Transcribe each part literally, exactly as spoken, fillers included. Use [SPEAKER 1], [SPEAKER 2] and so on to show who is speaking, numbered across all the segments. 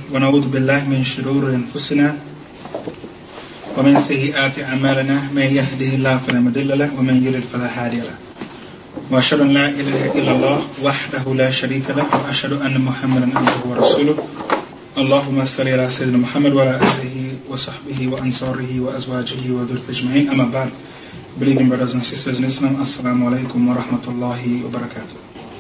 [SPEAKER 1] ونعوذ بالله من شرور أنفسنا ومن سيئات أعمالنا من يهده الله فلا مضل له ومن يضلل فلا هادي له وأشهد أن لا إله إلا الله وحده لا شريك له وأشهد أن محمدا عبده ورسوله اللهم صل على سيدنا محمد وعلى آله وصحبه وأنصاره وأزواجه وذريته أجمعين أما بعد. Believing brothers and sisters in Islam, Assalamu alaikum wa rahmatullahi wa barakatuh.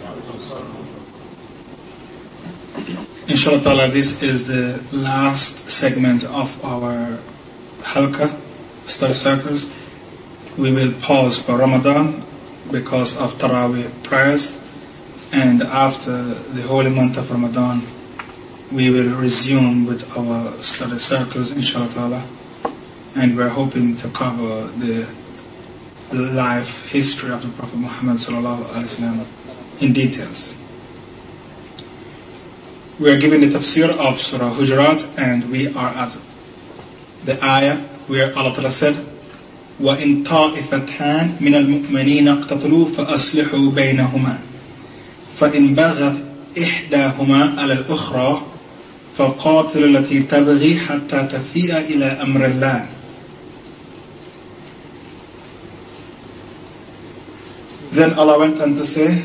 [SPEAKER 1] Inshallah ta'ala, this is the last segment of our halqa, study circles. We will pause for Ramadan because of Taraweeh prayers, and after the holy month of Ramadan we will resume with our study circles, inshallah ta'ala, and we're hoping to cover the life history of the Prophet Muhammad sallallahu alaihi wasallam in details. We are giving the tafsir of Surah Hujurat, and we are at the ayah where Allah Ta'ala said, وَإِن طَائِفَتَانِ مِنَ الْمُؤْمِنِينَ اقْتَتَلُوا فَأَصْلِحُوا بَيْنَهُمَا فَإِن بَغَتْ إِحْدَاهُمَا عَلَى الْأُخْرَى فَقَاتِلُوا الَّتِي تَبْغِي حَتَّى تَفِيءَ إِلَى أَمْرِ اللَّهِ. Then Allah went on to say,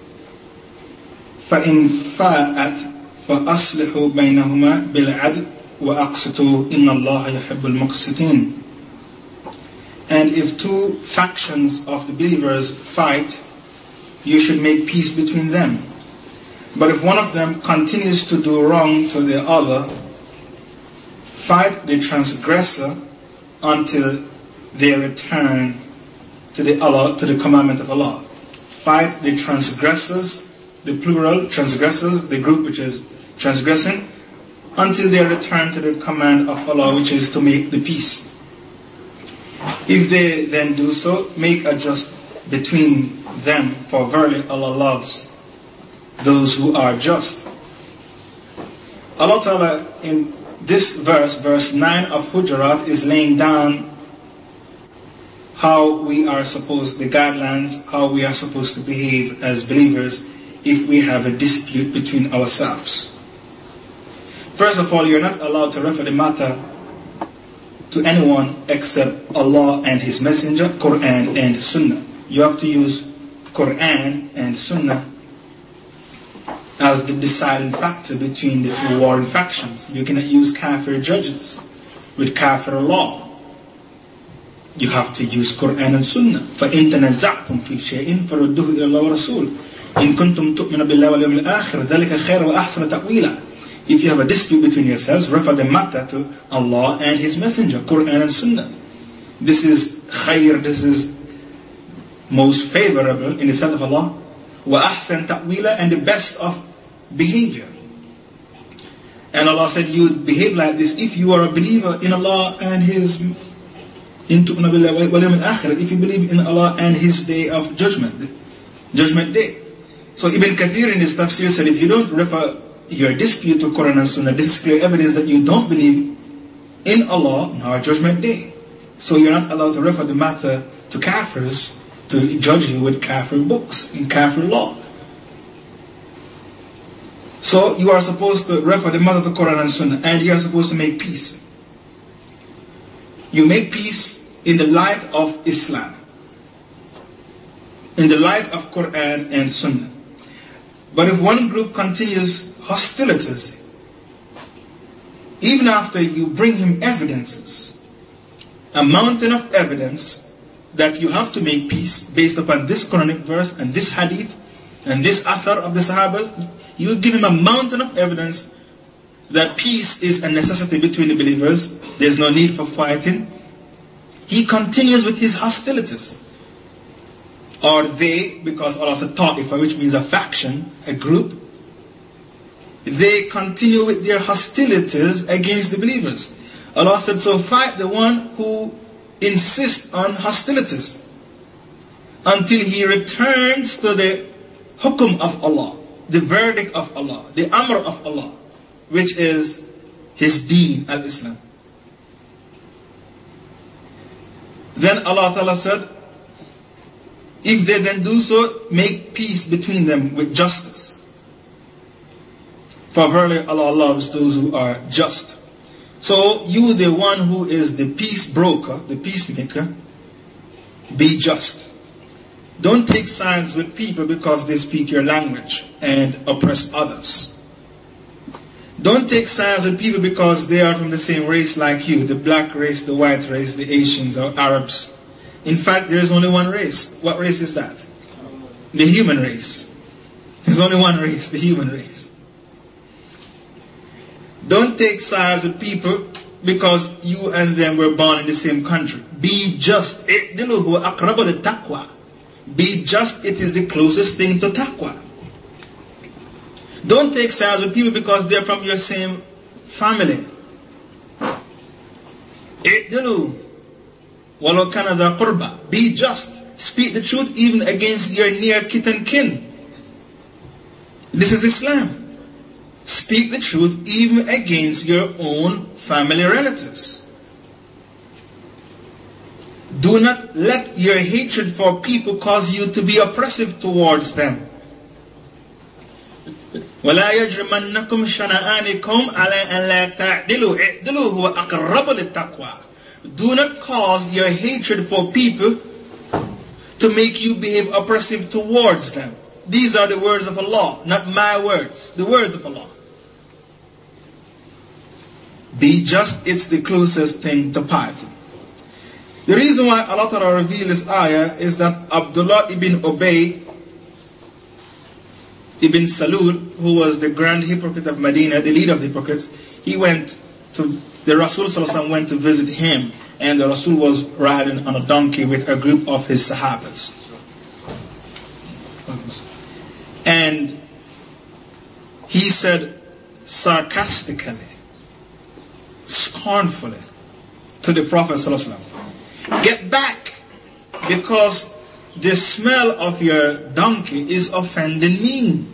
[SPEAKER 1] فَإِن فَاءَتْ فَأَصْلِحُوا بَيْنَهُمَا بِالْعَدْلِ وَأَقْسِطُوا إِنَّ اللَّهَ يُحِبُّ الْمُقْسِطِينَ. And if two factions of the believers fight, you should make peace between them. But if one of them continues to do wrong to the other, fight the transgressor until they return to the Allah, to the commandment of Allah. Fight the transgressors, the plural transgressors, the group which is transgressing, until they return to the command of Allah, which is to make the peace. If they then do so, make a just between them, for verily Allah loves those who are just. Allah Ta'ala in this verse, verse nine of Hujurat, is laying down how we are supposed, the guidelines, how we are supposed to behave as believers if we have a dispute between ourselves. First of all, you're not allowed to refer the matter to anyone except Allah and His Messenger, Quran and Sunnah. You have to use Quran and Sunnah as the deciding factor between the two warring factions. You cannot use kafir judges with kafir law. You have to use Quran and Sunnah. فَإِن تَنَزَعْتُمْ فِي شَيْءٍ فَرُدُّوهُ إِلَى اللَّهِ وَرَسُولِهِ إِن كُنتُمْ تُؤْمِنُونَ بِاللَّهِ وَالْيَوْمِ الْآخِرِ ذَلِكَ خَيْرٌ وَأَحْسَنُ تَأْوِيلًا. If you have a dispute between yourselves, refer the matter to Allah and His Messenger, Quran and Sunnah. This is khair, this is most favorable in the sight of Allah. وَأَحْسَنُ تَأْوِيلًا, and the best of behavior. And Allah said, you behave like this if you are a believer in Allah and His if you believe in Allah and His day of judgment, judgment day. So Ibn Kathir in his tafsir said, if you don't refer your dispute to Quran and Sunnah, this is clear evidence that you don't believe in Allah nor judgment day. So you're not allowed to refer the matter to kafirs to judge you with kafir books, in kafir law. So you are supposed to refer the matter to Quran and Sunnah, and you are supposed to make peace. You make peace in the light of Islam, in the light of Quran and Sunnah. But if one group continues hostilities, even after you bring him evidences, a mountain of evidence that you have to make peace based upon this Quranic verse and this hadith and this athar of the Sahabas, you give him a mountain of evidence that peace is a necessity between the believers, there's no need for fighting. He continues with his hostilities. Or they, because Allah said ta'ifa, which means a faction, a group, they continue with their hostilities against the believers. Allah said, so fight the one who insists on hostilities until he returns to the hukum of Allah, the verdict of Allah, the amr of Allah, which is His deen al-Islam. Then Allah Ta'ala said, if they then do so, make peace between them with justice. For verily Allah loves those who are just. So you, the one who is the peace broker, the peacemaker, be just. Don't take sides with people because they speak your language and oppress others. Don't take sides with people because they are from the same race like you, the black race, the white race, the Asians or Arabs. In fact, there is only one race. What race is that? The human race. There's only one race, the human race. Don't take sides with people because you and them were born in the same country. Be just. Be just, it is the closest thing to taqwa. Don't take sides with people because they're from your same family. Be just. Speak the truth even against your near kith and kin. This is Islam. Speak the truth even against your own family relatives. Do not let your hatred for people cause you to be oppressive towards them. وَلَا يَجْرِمَنَّكُمْ شَنَآنِكُمْ عَلَىٰ أَنْ لَا تَعْدِلُوا اعْدِلُوا هُوَ أَقْرَبُ لِلتَّقْوَى. Do not cause your hatred for people to make you behave oppressive towards them. These are the words of Allah, not my words, the words of Allah. Be just, it's the closest thing to piety. The reason why Allah Ta'ala revealed this ayah is that Abdullah ibn Ubay ibn Salul, who was the grand hypocrite of Medina, the leader of the hypocrites, he went to, the Rasul Sallallahu Alaihi Wasallam went to visit him, and the Rasul was riding on a donkey with a group of his Sahabas. And he said sarcastically, scornfully to the Prophet ﷺ, get back, because the smell of your donkey is offending me.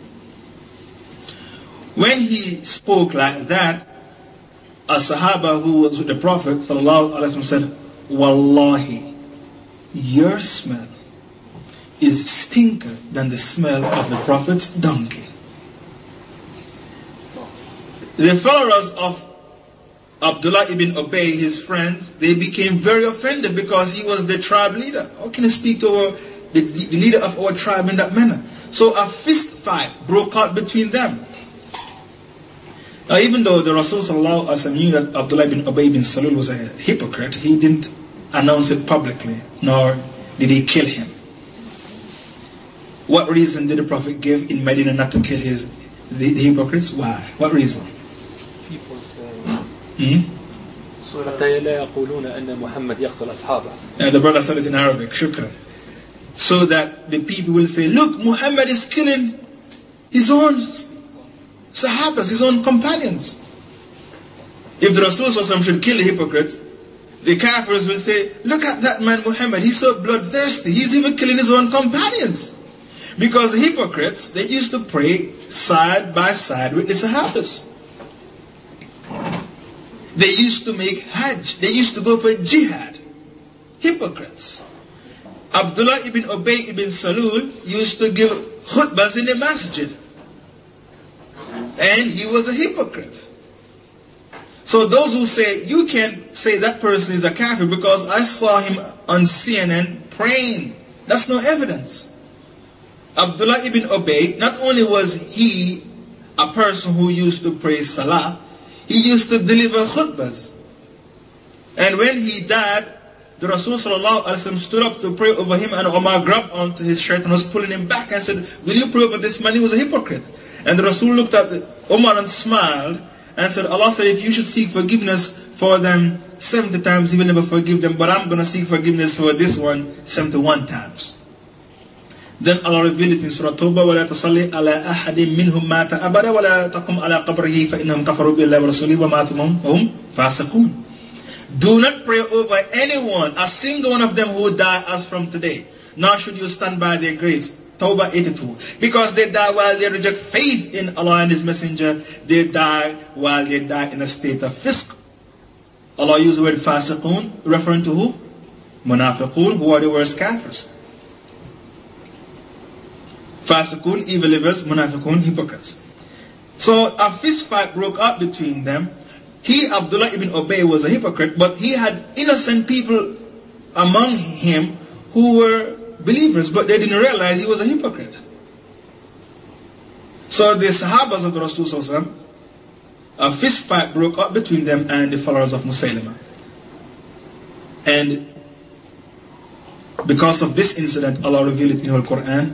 [SPEAKER 1] When he spoke like that, a Sahaba who was with the Prophet ﷺ said, Wallahi, your smell is stinker than the smell of the Prophet's donkey. The followers of Abdullah ibn Ubay, his friends, they became very offended because he was the tribe leader. How can he speak to our, the, the leader of our tribe in that manner? So a fist fight broke out between them. Now, even though the Rasul Sallallahu Alaihi Wasallam knew that Abdullah ibn Ubay bin Salul was a hypocrite, he didn't announce it publicly, nor did he kill him. What reason did the Prophet give in Medina not to kill his the, the hypocrites? Why? What reason?
[SPEAKER 2] People say,
[SPEAKER 1] hmm? And the brother said it in Arabic, shukran. So that the people will say, look, Muhammad is killing his own Sahabas, his own companions. If the Rasul should kill the hypocrites, the Kafirs will say, look at that man Muhammad, he's so bloodthirsty, he's even killing his own companions. Because the hypocrites, they used to pray side by side with the Sahabas. They used to make Hajj, they used to go for jihad. Hypocrites. Abdullah ibn Ubay ibn Salul used to give khutbahs in the masjid. And he was a hypocrite. So those who say, you can't say that person is a kafir because I saw him on C N N praying. That's no evidence. Abdullah ibn Ubay, not only was he a person who used to pray salah, he used to deliver khutbahs. And when he died, the Rasul Sallallahu Alaihi Wasallam stood up to pray over him, and Omar grabbed onto his shirt and was pulling him back and said, will you pray over this man? He was a hypocrite. And the Rasul looked at the, Omar and smiled and said, Allah said, if you should seek forgiveness for them seventy times, He will never forgive them. But I'm going to seek forgiveness for this one seventy-one times. Then Allah revealed it in Surah Tawbah, وَلَا تَصَلِّ عَلَىٰ أَحَدٍ مِّنْهُمْ مَاتَ أَبَدًا وَلَا تَقُمْ عَلَىٰ قَبْرِهِ فَإِنَّهُمْ كَفَرُوا بِاللَّهِ وَرَسُولِهِ وَمَاتُوا وَهُمْ فَاسِقُونَ. Do not pray over anyone, a single one of them who die as from today. Nor should you stand by their graves. Tawbah eighty-two. Because they die while they reject faith in Allah and His Messenger. They die while they die in a state of fisk. Allah used the word fasiqun, referring to who? Munafiqun, who are the worst kafirs. Fasiqun, evil livers, munafiqun, hypocrites. So a fist fight broke out between them. He, Abdullah ibn Ubay, was a hypocrite, but he had innocent people among him who were believers, but they didn't realize he was a hypocrite. So the Sahabas of the Rasul, a fist fight broke out between them and the followers of Musaylimah. And because of this incident, Allah revealed it in the Quran.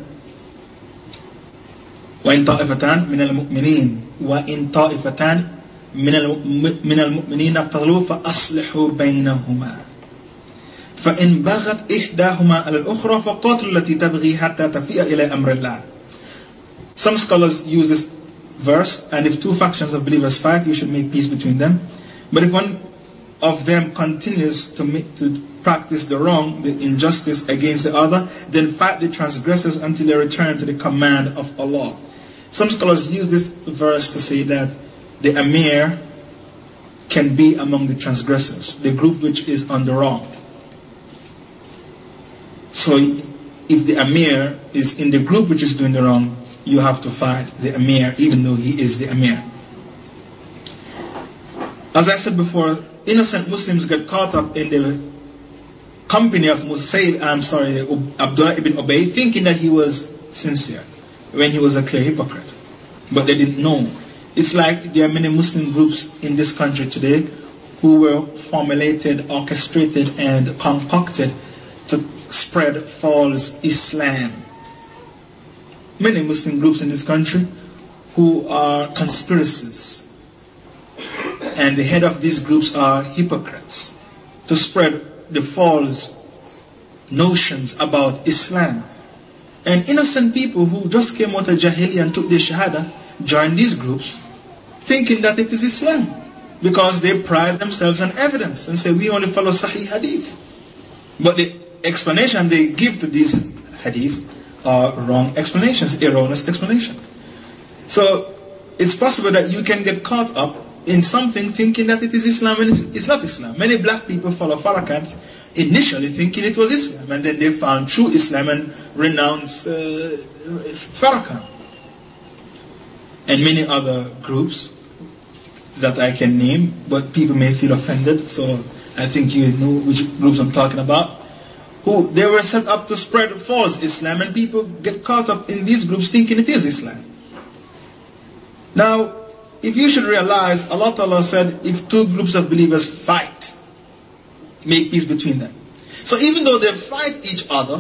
[SPEAKER 1] وَإِن طَائِفَتَانْ مِنَ الْمُؤْمِنِينَ وَإِن طَائِفَتَانْ مِنَ الْمُؤْمِنِينَ اقْتَتَلُوا فَأَصْلِحُوا بَيْنَهُمَا فَإِن بَغَتْ إِحْدَاهُمَا عَلَى الْأُخْرَى فَقَاتِلُوا الَّتِي تَبْغِي حَتَّى تَفِيءَ إِلَى أَمْرِ اللَّهِ. Some scholars use this verse, and if two factions of believers fight, you should make peace between them. But if one of them continues to make, to practice the wrong, the injustice against the other, then fight the transgressors until they return to the command of Allah. Some scholars use this verse to say that the Amir can be among the transgressors, the group which is on the wrong. So if the Amir is in the group which is doing the wrong, you have to fight the Amir even though he is the Amir. As I said before, innocent Muslims get caught up in the company of Musayl, I'm sorry, Abdullah ibn Ubay, thinking that he was sincere when he was a clear hypocrite. But they didn't know. It's like there are many Muslim groups in this country today who were formulated, orchestrated, and concocted to spread false Islam. Many Muslim groups in this country who are conspiracies. And the head of these groups are hypocrites to spread the false notions about Islam. And innocent people who just came out of Jahiliyyah and took their Shahada joined these groups thinking that it is Islam because they pride themselves on evidence and say we only follow Sahih Hadith. But the explanation they give to these Hadiths are wrong explanations, erroneous explanations. So it's possible that you can get caught up in something thinking that it is Islam and it's, it's not Islam. Many black people follow Farrakhan initially thinking it was Islam, and then they found true Islam and renounced uh, Farrakhan. And many other groups that I can name, but people may feel offended, so I think you know which groups I'm talking about. Who they were set up to spread false Islam, and people get caught up in these groups thinking it is Islam. Now, if you should realize, Allah Ta'ala said, if two groups of believers fight, make peace between them. So even though they fight each other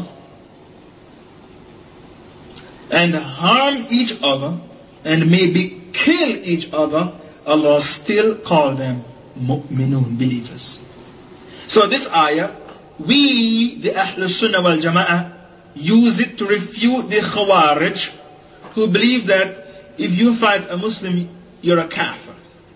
[SPEAKER 1] and harm each other and maybe kill each other, Allah still called them mu'minun, believers. So this ayah, we, the Ahlul Sunnah wal Jama'ah, use it to refute the Khawarij who believe that if you fight a Muslim, you're a kafir.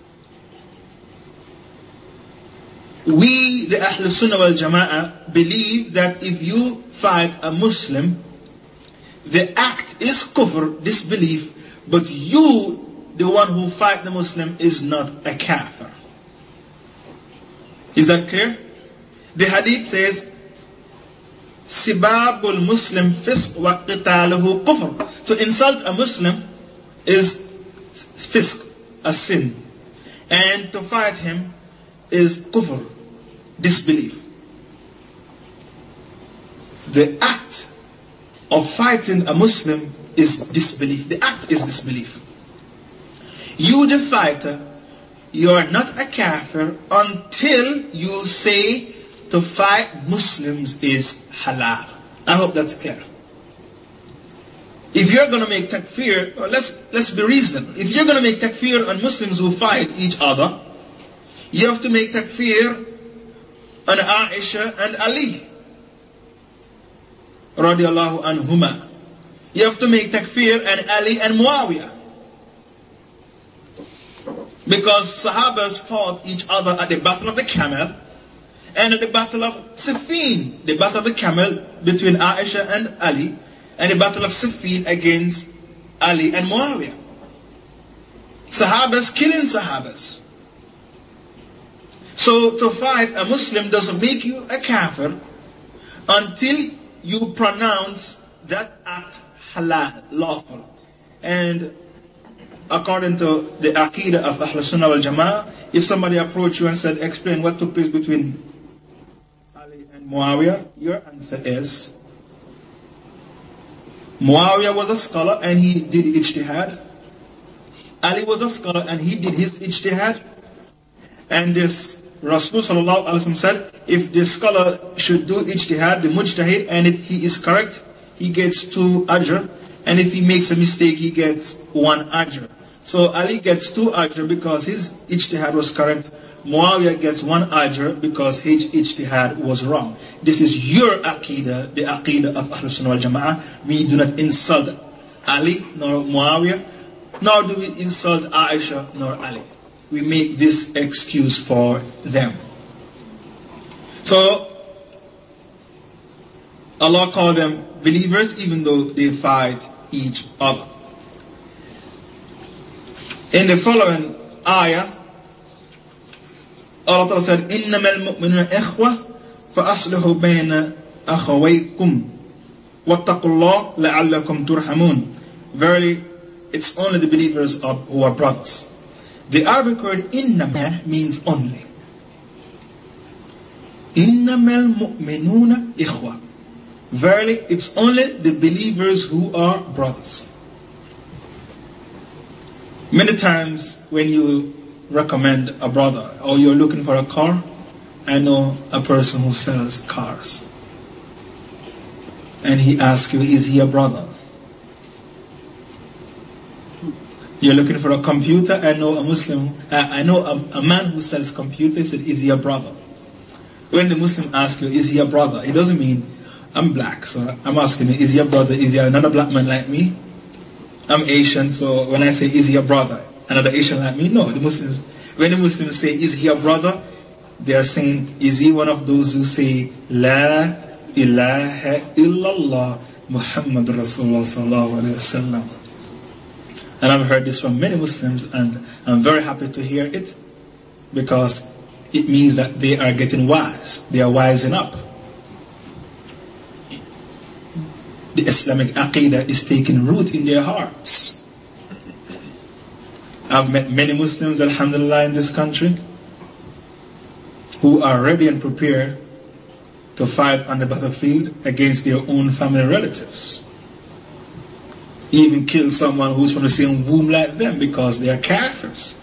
[SPEAKER 1] We, the Ahlul Sunnah wal Jama'ah, believe that if you fight a Muslim, the act is kufr, disbelief, but you, the one who fight the Muslim, is not a kafir. Is that clear? The hadith says, Sibabul Muslim fisq wa qitaluhu kufr. To insult a Muslim is fisq, a sin. And to fight him is kufr, disbelief. The act of fighting a Muslim is disbelief. The act is disbelief. You, the fighter, you are not a kafir until you say to fight Muslims is halal. I hope that's clear. If you're going to make takfir, well, let's, let's be reasonable. If you're going to make takfir on Muslims who fight each other, you have to make takfir on Aisha and Ali, radiallahu anhuma. You have to make takfir on Ali and Muawiyah. Because Sahabas fought each other at the Battle of the Camel and at the Battle of Siffin, the Battle of the Camel between Aisha and Ali, and the Battle of Siffin against Ali and Muawiyah. Sahabas killing Sahabas. So to fight a Muslim doesn't make you a kafir until you pronounce that act halal, lawful. And according to the Aqidah of Ahl Sunnah wal Jama'ah, if somebody approached you and said, explain what took place between Ali and Muawiyah, your answer is, Muawiyah was a scholar and he did ijtihad. Ali was a scholar and he did his ijtihad. And this Rasul sallallahu alaihi wasallam said, if the scholar should do ijtihad, the mujtahid, and if he is correct, he gets two ajr. And if he makes a mistake, he gets one ajr. So Ali gets two ajr because his ijtihad was correct. Muawiyah gets one ajr because his ijtihad was wrong. This is your aqidah, the aqidah of Ahl Sunnah wal Jama'ah. We do not insult Ali nor Muawiyah, nor do we insult Aisha nor Ali. We make this excuse for them. So Allah called them believers even though they fight each other. In the following ayah, Allah Ta'ala said, إِنَّمَا الْمُؤْمِنُونَ إِخْوَةٌ فَأَصْلِحُوا بَيْنَ أَخَوَيْكُمْ وَاتَّقُوا اللَّهَ لَعَلَّكُمْ تُرْحَمُونَ. Verily, it's only the believers of, who are brothers. The Arabic word إِنَّمَا means only. إِنَّمَا الْمُؤْمِنُونَ إِخْوَةٌ. Verily, it's only the believers who are brothers. Many times when you recommend a brother or you're looking for a car, I know a person who sells cars. And he asks you, is he a brother? You're looking for a computer, I know a Muslim, I know a, a man who sells computers, he said, is he a brother? When the Muslim asks you, is he a brother? It doesn't mean, I'm black, so I'm asking you, is he a brother? Is he another black man like me? I'm Asian, so when I say, is he a brother? Another Asian like me? No, the Muslims, when the Muslims say, is he a brother? They are saying, is he one of those who say, La ilaha illallah Muhammad Rasulullah sallallahu alayhi wa sallam. And I've heard this from many Muslims, and I'm very happy to hear it, because it means that they are getting wise. They are wising up. The Islamic Aqidah is taking root in their hearts. I've met many Muslims, alhamdulillah, in this country, who are ready and prepared to fight on the battlefield against their own family relatives. Even kill someone who's from the same womb like them because they are kafirs.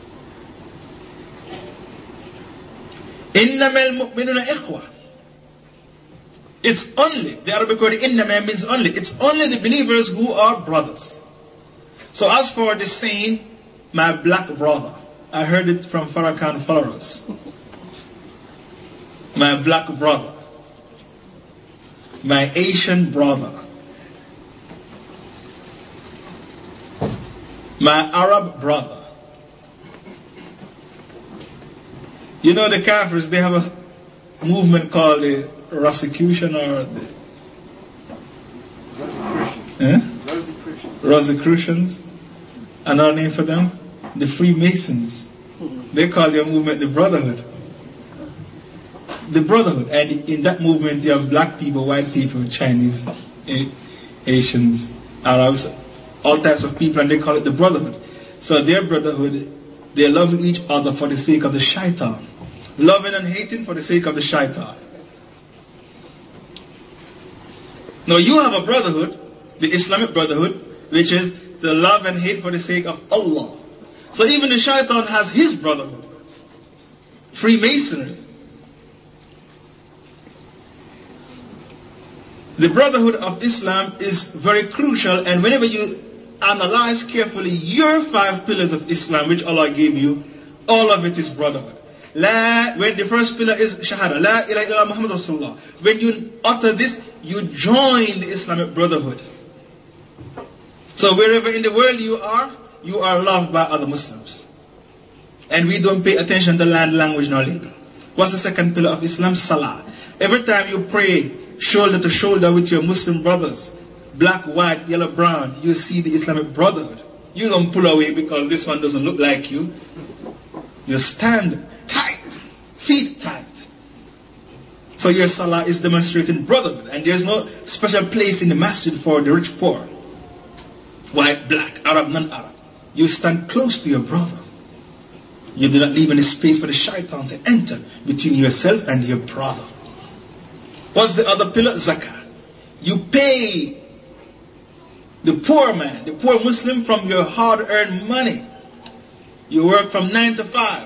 [SPEAKER 1] إِنَّمَا الْمُؤْمِنُونَ إِخْوَةٌ. It's only, the Arabic word innama means only, it's only the believers who are brothers. So as for the saying, my black brother, I heard it from Farrakhan followers. My black brother, my Asian brother, my Arab brother. You know the Kafirs, they have a movement called the Rosicrucian or the
[SPEAKER 2] Rosicrucians.
[SPEAKER 1] Eh?
[SPEAKER 2] Rosicrucians.
[SPEAKER 1] Rosicrucians. Another name for them? The Freemasons. They call their movement the Brotherhood. The Brotherhood. And in that movement you have black people, white people, Chinese, Asians, Arabs, all types of people, and they call it the Brotherhood. So their brotherhood, they love each other for the sake of the shaitan. Loving and hating for the sake of the shaitan. Now you have a brotherhood, the Islamic brotherhood, which is to love and hate for the sake of Allah. So even the shaitan has his brotherhood. Freemasonry. The brotherhood of Islam is very crucial, and whenever you analyze carefully your five pillars of Islam which Allah gave you, all of it is brotherhood. La, when the first pillar is Shahada, La ilaha illallah Muhammad Rasulullah. When you utter this, you join the Islamic brotherhood. So wherever in the world you are, you are loved by other Muslims. And we don't pay attention to land, language, nor label. What's the second pillar of Islam? Salah. Every time you pray shoulder to shoulder with your Muslim brothers, black, white, yellow, brown, you see the Islamic brotherhood. You don't pull away because this one doesn't look like you. You stand tight, feet tight. So your salah is demonstrating brotherhood, and there's no special place in the masjid for the rich, poor, white, black, Arab, non-Arab. you stand close to your brother. You do not leave any space for the shaitan to enter between yourself and your brother. What's the other pillar? Zakah. You pay the poor man, the poor Muslim, from your hard-earned money. You work from nine to five.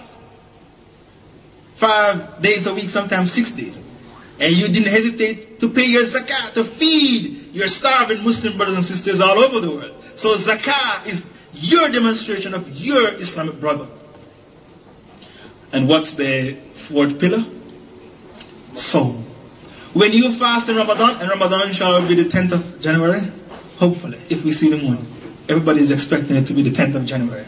[SPEAKER 1] Five days a week, sometimes six days. And you didn't hesitate to pay your zakah, to feed your starving Muslim brothers and sisters all over the world. So zakah is your demonstration of your Islamic brother. And what's the fourth pillar? Sawm. When you fast in Ramadan, and Ramadan shall be the tenth of January, hopefully, if we see the moon. Everybody is expecting it to be the tenth of January.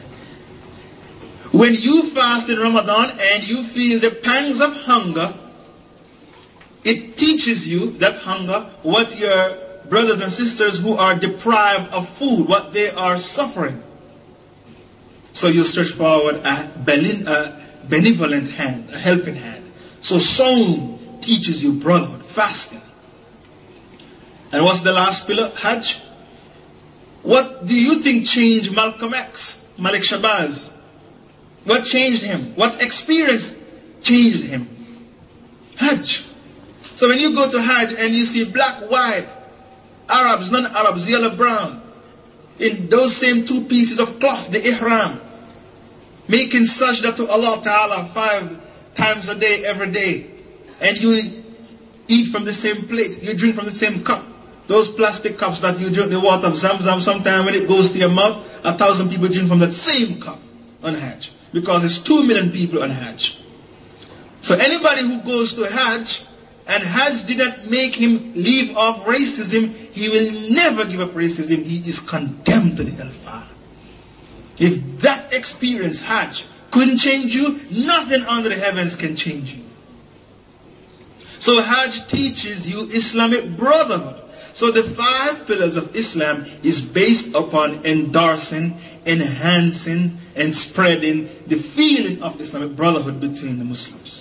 [SPEAKER 1] When you fast in Ramadan and you feel the pangs of hunger, it teaches you, that hunger, what your brothers and sisters who are deprived of food, what they are suffering. So you stretch forward a benevolent hand, a helping hand. So Sawm teaches you brotherhood, fasting. And what's the last pillar? Hajj. What do you think changed Malcolm X, Malik Shabazz? What changed him? What experience changed him? Hajj. So when you go to Hajj and you see black, white, Arabs, non-Arabs, yellow, brown, in those same two pieces of cloth, the ihram, making sajda to Allah Ta'ala five times a day, every day, and you eat from the same plate, you drink from the same cup, those plastic cups that you drink the water of Zamzam, sometime when it goes to your mouth, a thousand people drink from that same cup on Hajj, because it's two million people on Hajj. So anybody who goes to Hajj, and Hajj did not make him leave off racism, he will never give up racism. He is condemned to the hellfire. If that experience, Hajj, couldn't change you, nothing under the heavens can change you. So Hajj teaches you Islamic brotherhood. So the five pillars of Islam is based upon endorsing, enhancing, and spreading the feeling of Islamic brotherhood between the Muslims.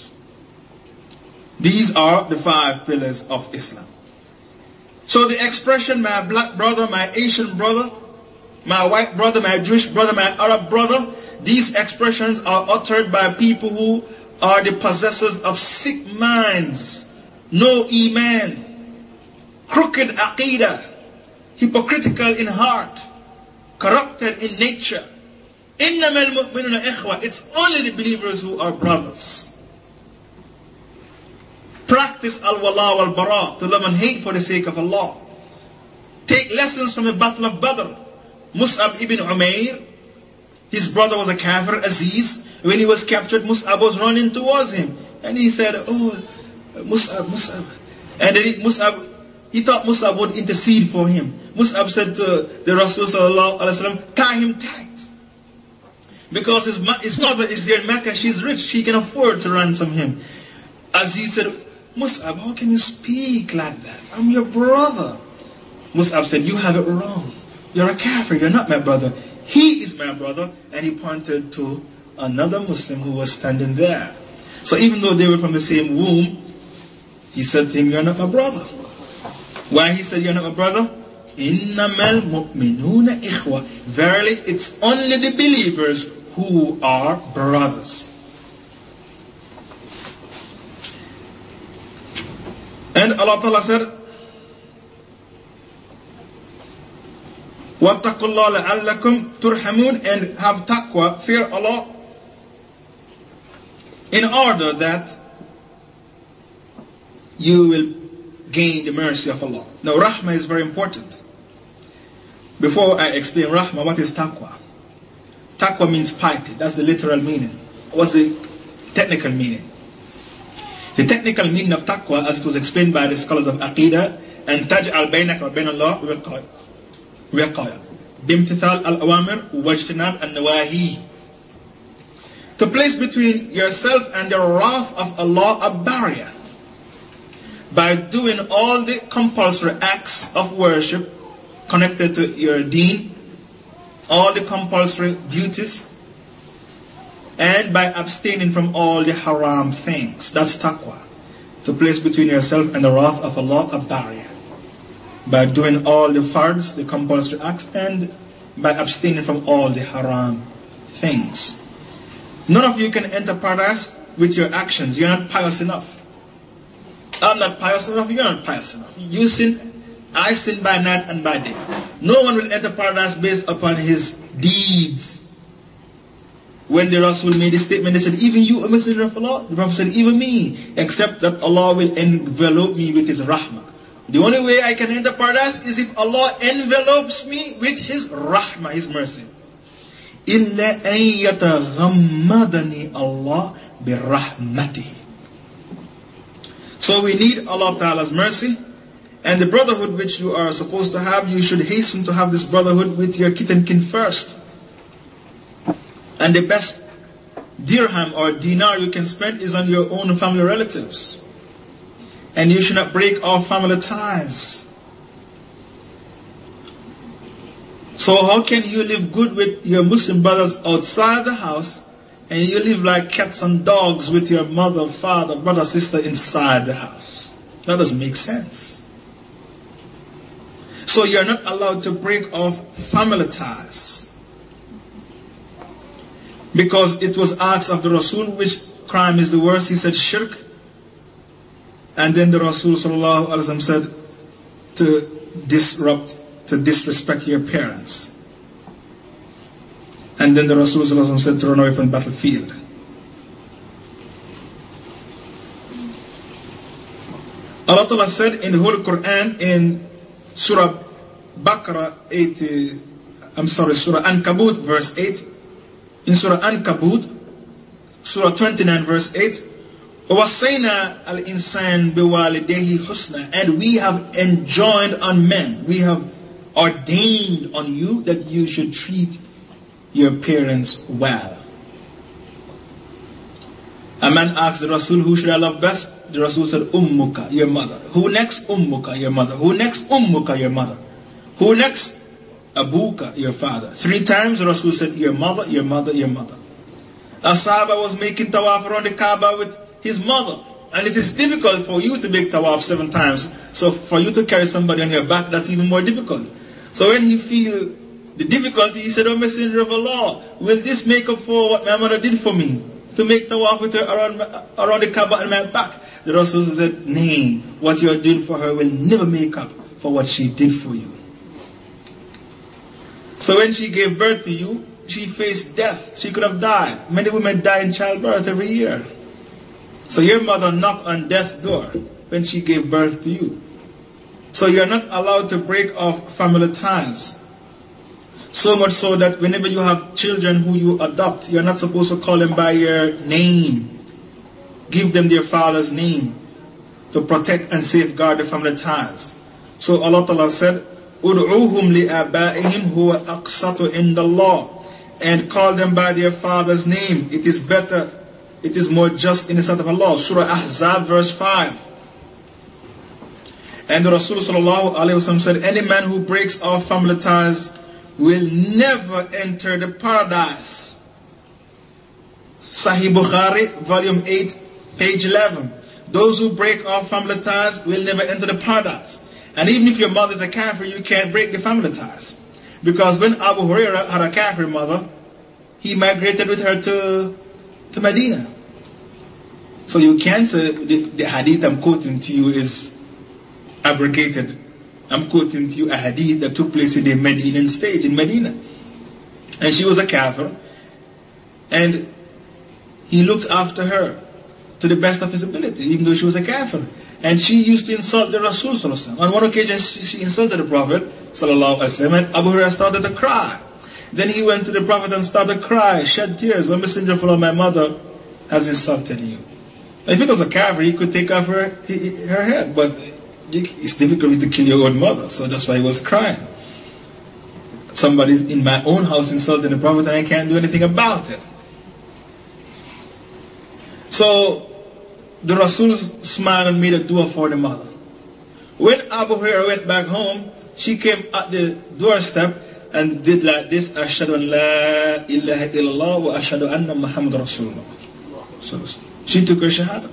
[SPEAKER 1] These are the five pillars of Islam. So the expression, my black brother, my Asian brother, my white brother, my Jewish brother, my Arab brother, these expressions are uttered by people who are the possessors of sick minds, no iman, crooked aqidah, hypocritical in heart, corrupted in nature. إِنَّمَا الْمُؤْمِنُونَ إِخْوَةً. It's only the believers who are brothers. Practice al-wala wal-bara, to love and hate for the sake of Allah. Take lessons from the battle of Badr. Mus'ab ibn Umair, his brother was a kafir, Aziz. When he was captured, Mus'ab was running towards him. And he said, oh, Mus'ab, Mus'ab. And then he, Mus'ab, he thought Mus'ab would intercede for him. Mus'ab said to the Rasul sallallahu alaihi wasallam, tie him tight. Because his, his mother is there in Mecca, she's rich, she can afford to ransom him. Aziz said, Mus'ab, how can you speak like that? I'm your brother. Mus'ab said, you have it wrong. You're a kafir, you're not my brother. He is my brother. And he pointed to another Muslim who was standing there. So even though they were from the same womb, he said to him, you're not my brother. Why he said, you're not my brother? إِنَّمَا الْمُؤْمِنُونَ إِخْوَةً. Verily, it's only the believers who are brothers. And Allah Ta'ala said, وَاتَّقُوا اللَّهَ لَعَلَّكُمْ تُرْحَمُونَ, and have taqwa, fear Allah, in order that you will gain the mercy of Allah. Now, rahmah is very important. Before I explain rahmah, what is taqwa? Taqwa means piety. That's the literal meaning. What's the technical meaning? The technical meaning of taqwa, as it was explained by the scholars of Aqidah, and taj'al baynaka wa bayna Allah wiqaya bimtithal al-awamir wajtinab al-nawahi, to place between yourself and the wrath of Allah a barrier by doing all the compulsory acts of worship connected to your deen, all the compulsory duties, and by abstaining from all the haram things. That's taqwa. To place between yourself and the wrath of Allah a barrier by doing all the fards, the compulsory acts, and by abstaining from all the haram things. None of you can enter paradise with your actions. You're not pious enough. I'm not pious enough, you're not pious enough. You sin, I sin by night and by day. No one will enter paradise based upon his deeds. When the Rasul made this statement, they said, even you, a messenger of Allah? The Prophet said, even me, except that Allah will envelop me with His rahmah. The only way I can enter paradise is if Allah envelopes me with His rahmah, His mercy. إِلَّا أَن يَتَغَمَّدَنِي اللَّهُ بِرَحْمَتِهِ. So we need Allah Ta'ala's mercy. And the brotherhood which you are supposed to have, you should hasten to have this brotherhood with your kith and kin first. And the best dirham or dinar you can spend is on your own family relatives. And you should not break off family ties. So how can you live good with your Muslim brothers outside the house, and you live like cats and dogs with your mother, father, brother, sister inside the house? That doesn't make sense. So you're not allowed to break off family ties. Because it was asked of the Rasul, which crime is the worst? He said shirk. And then the Rasul sallallahu alaihi wasallam said to disrupt, to disrespect your parents. And then the Rasul sallallahu alaihi wasallam said to run away from the battlefield. Allah Ta'ala said in the Holy Quran in Surah Baqarah eighty, I'm sorry, Surah Ankabut verse eight. In Surah Ankabut, Surah twenty-nine verse eight, وَوَصَّيْنَا الْإِنسَانِ بِوَالِدَيْهِ حُسْنًا. And we have enjoined on men, we have ordained on you that you should treat your parents well. A man asked the Rasul, who should I love best? The Rasul said, Ummuka, your mother. Who next? Ummuka, your mother. Who next? Ummuka, your mother. Who next? Abuka, your father. Three times the Rasul said, your mother, your mother, your mother. A Sahaba was making tawaf around the Kaaba with his mother. And it is difficult for you to make tawaf seven times. So for you to carry somebody on your back, that's even more difficult. So when he feel the difficulty, he said, O Messenger of Allah, will this make up for what my mother did for me? To make tawaf with her around, around the Kaaba and my back? The Rasul said, nay, what you are doing for her will never make up for what she did for you. So when she gave birth to you, she faced death. She could have died. Many women die in childbirth every year. So your mother knocked on death's door when she gave birth to you. So you're not allowed to break off family ties. So much so that whenever you have children who you adopt, you're not supposed to call them by your name. Give them their father's name to protect and safeguard the family ties. So Allah Ta'ala said, Ud'uhum li'abaihim huwa aqsatu inda Allah. And call them by their father's name. It is better, it is more just in the sight of Allah. Surah Ahzab verse five. And the Rasul sallallahu alaihi wasallam said, any man who breaks off family ties will never enter the paradise. Sahih Bukhari, volume eight, page eleven. Those who break off family ties will never enter the paradise. And even if your mother is a kafir, you can't break the family ties. Because when Abu Hurairah had a kafir mother, he migrated with her to, to Medina. So you can't say the, the hadith I'm quoting to you is abrogated. I'm quoting to you a hadith that took place in the Medinan stage in Medina. And she was a kafir. And he looked after her to the best of his ability, even though she was a kafir. And she used to insult the Rasul sallallahu alaihi wasallam. On one occasion, she insulted the Prophet sallallahu alaihi wasallam, and Abu Hurairah started to cry. Then he went to the Prophet and started to cry, shed tears. O Messenger of Allah, my mother has insulted you. If it was a kafir, he could take off her, her head, but it's difficult to kill your own mother, so that's why he was crying. Somebody's in my own house insulting the Prophet and I can't do anything about it. So the Rasul smiled and made a dua for the mother. When Abu Hurairah went back home, she came at the doorstep and did like this, Ashhadu an la ilaha illallah wa ashhadu anna Muhammad Rasulullah. So she took her shahada.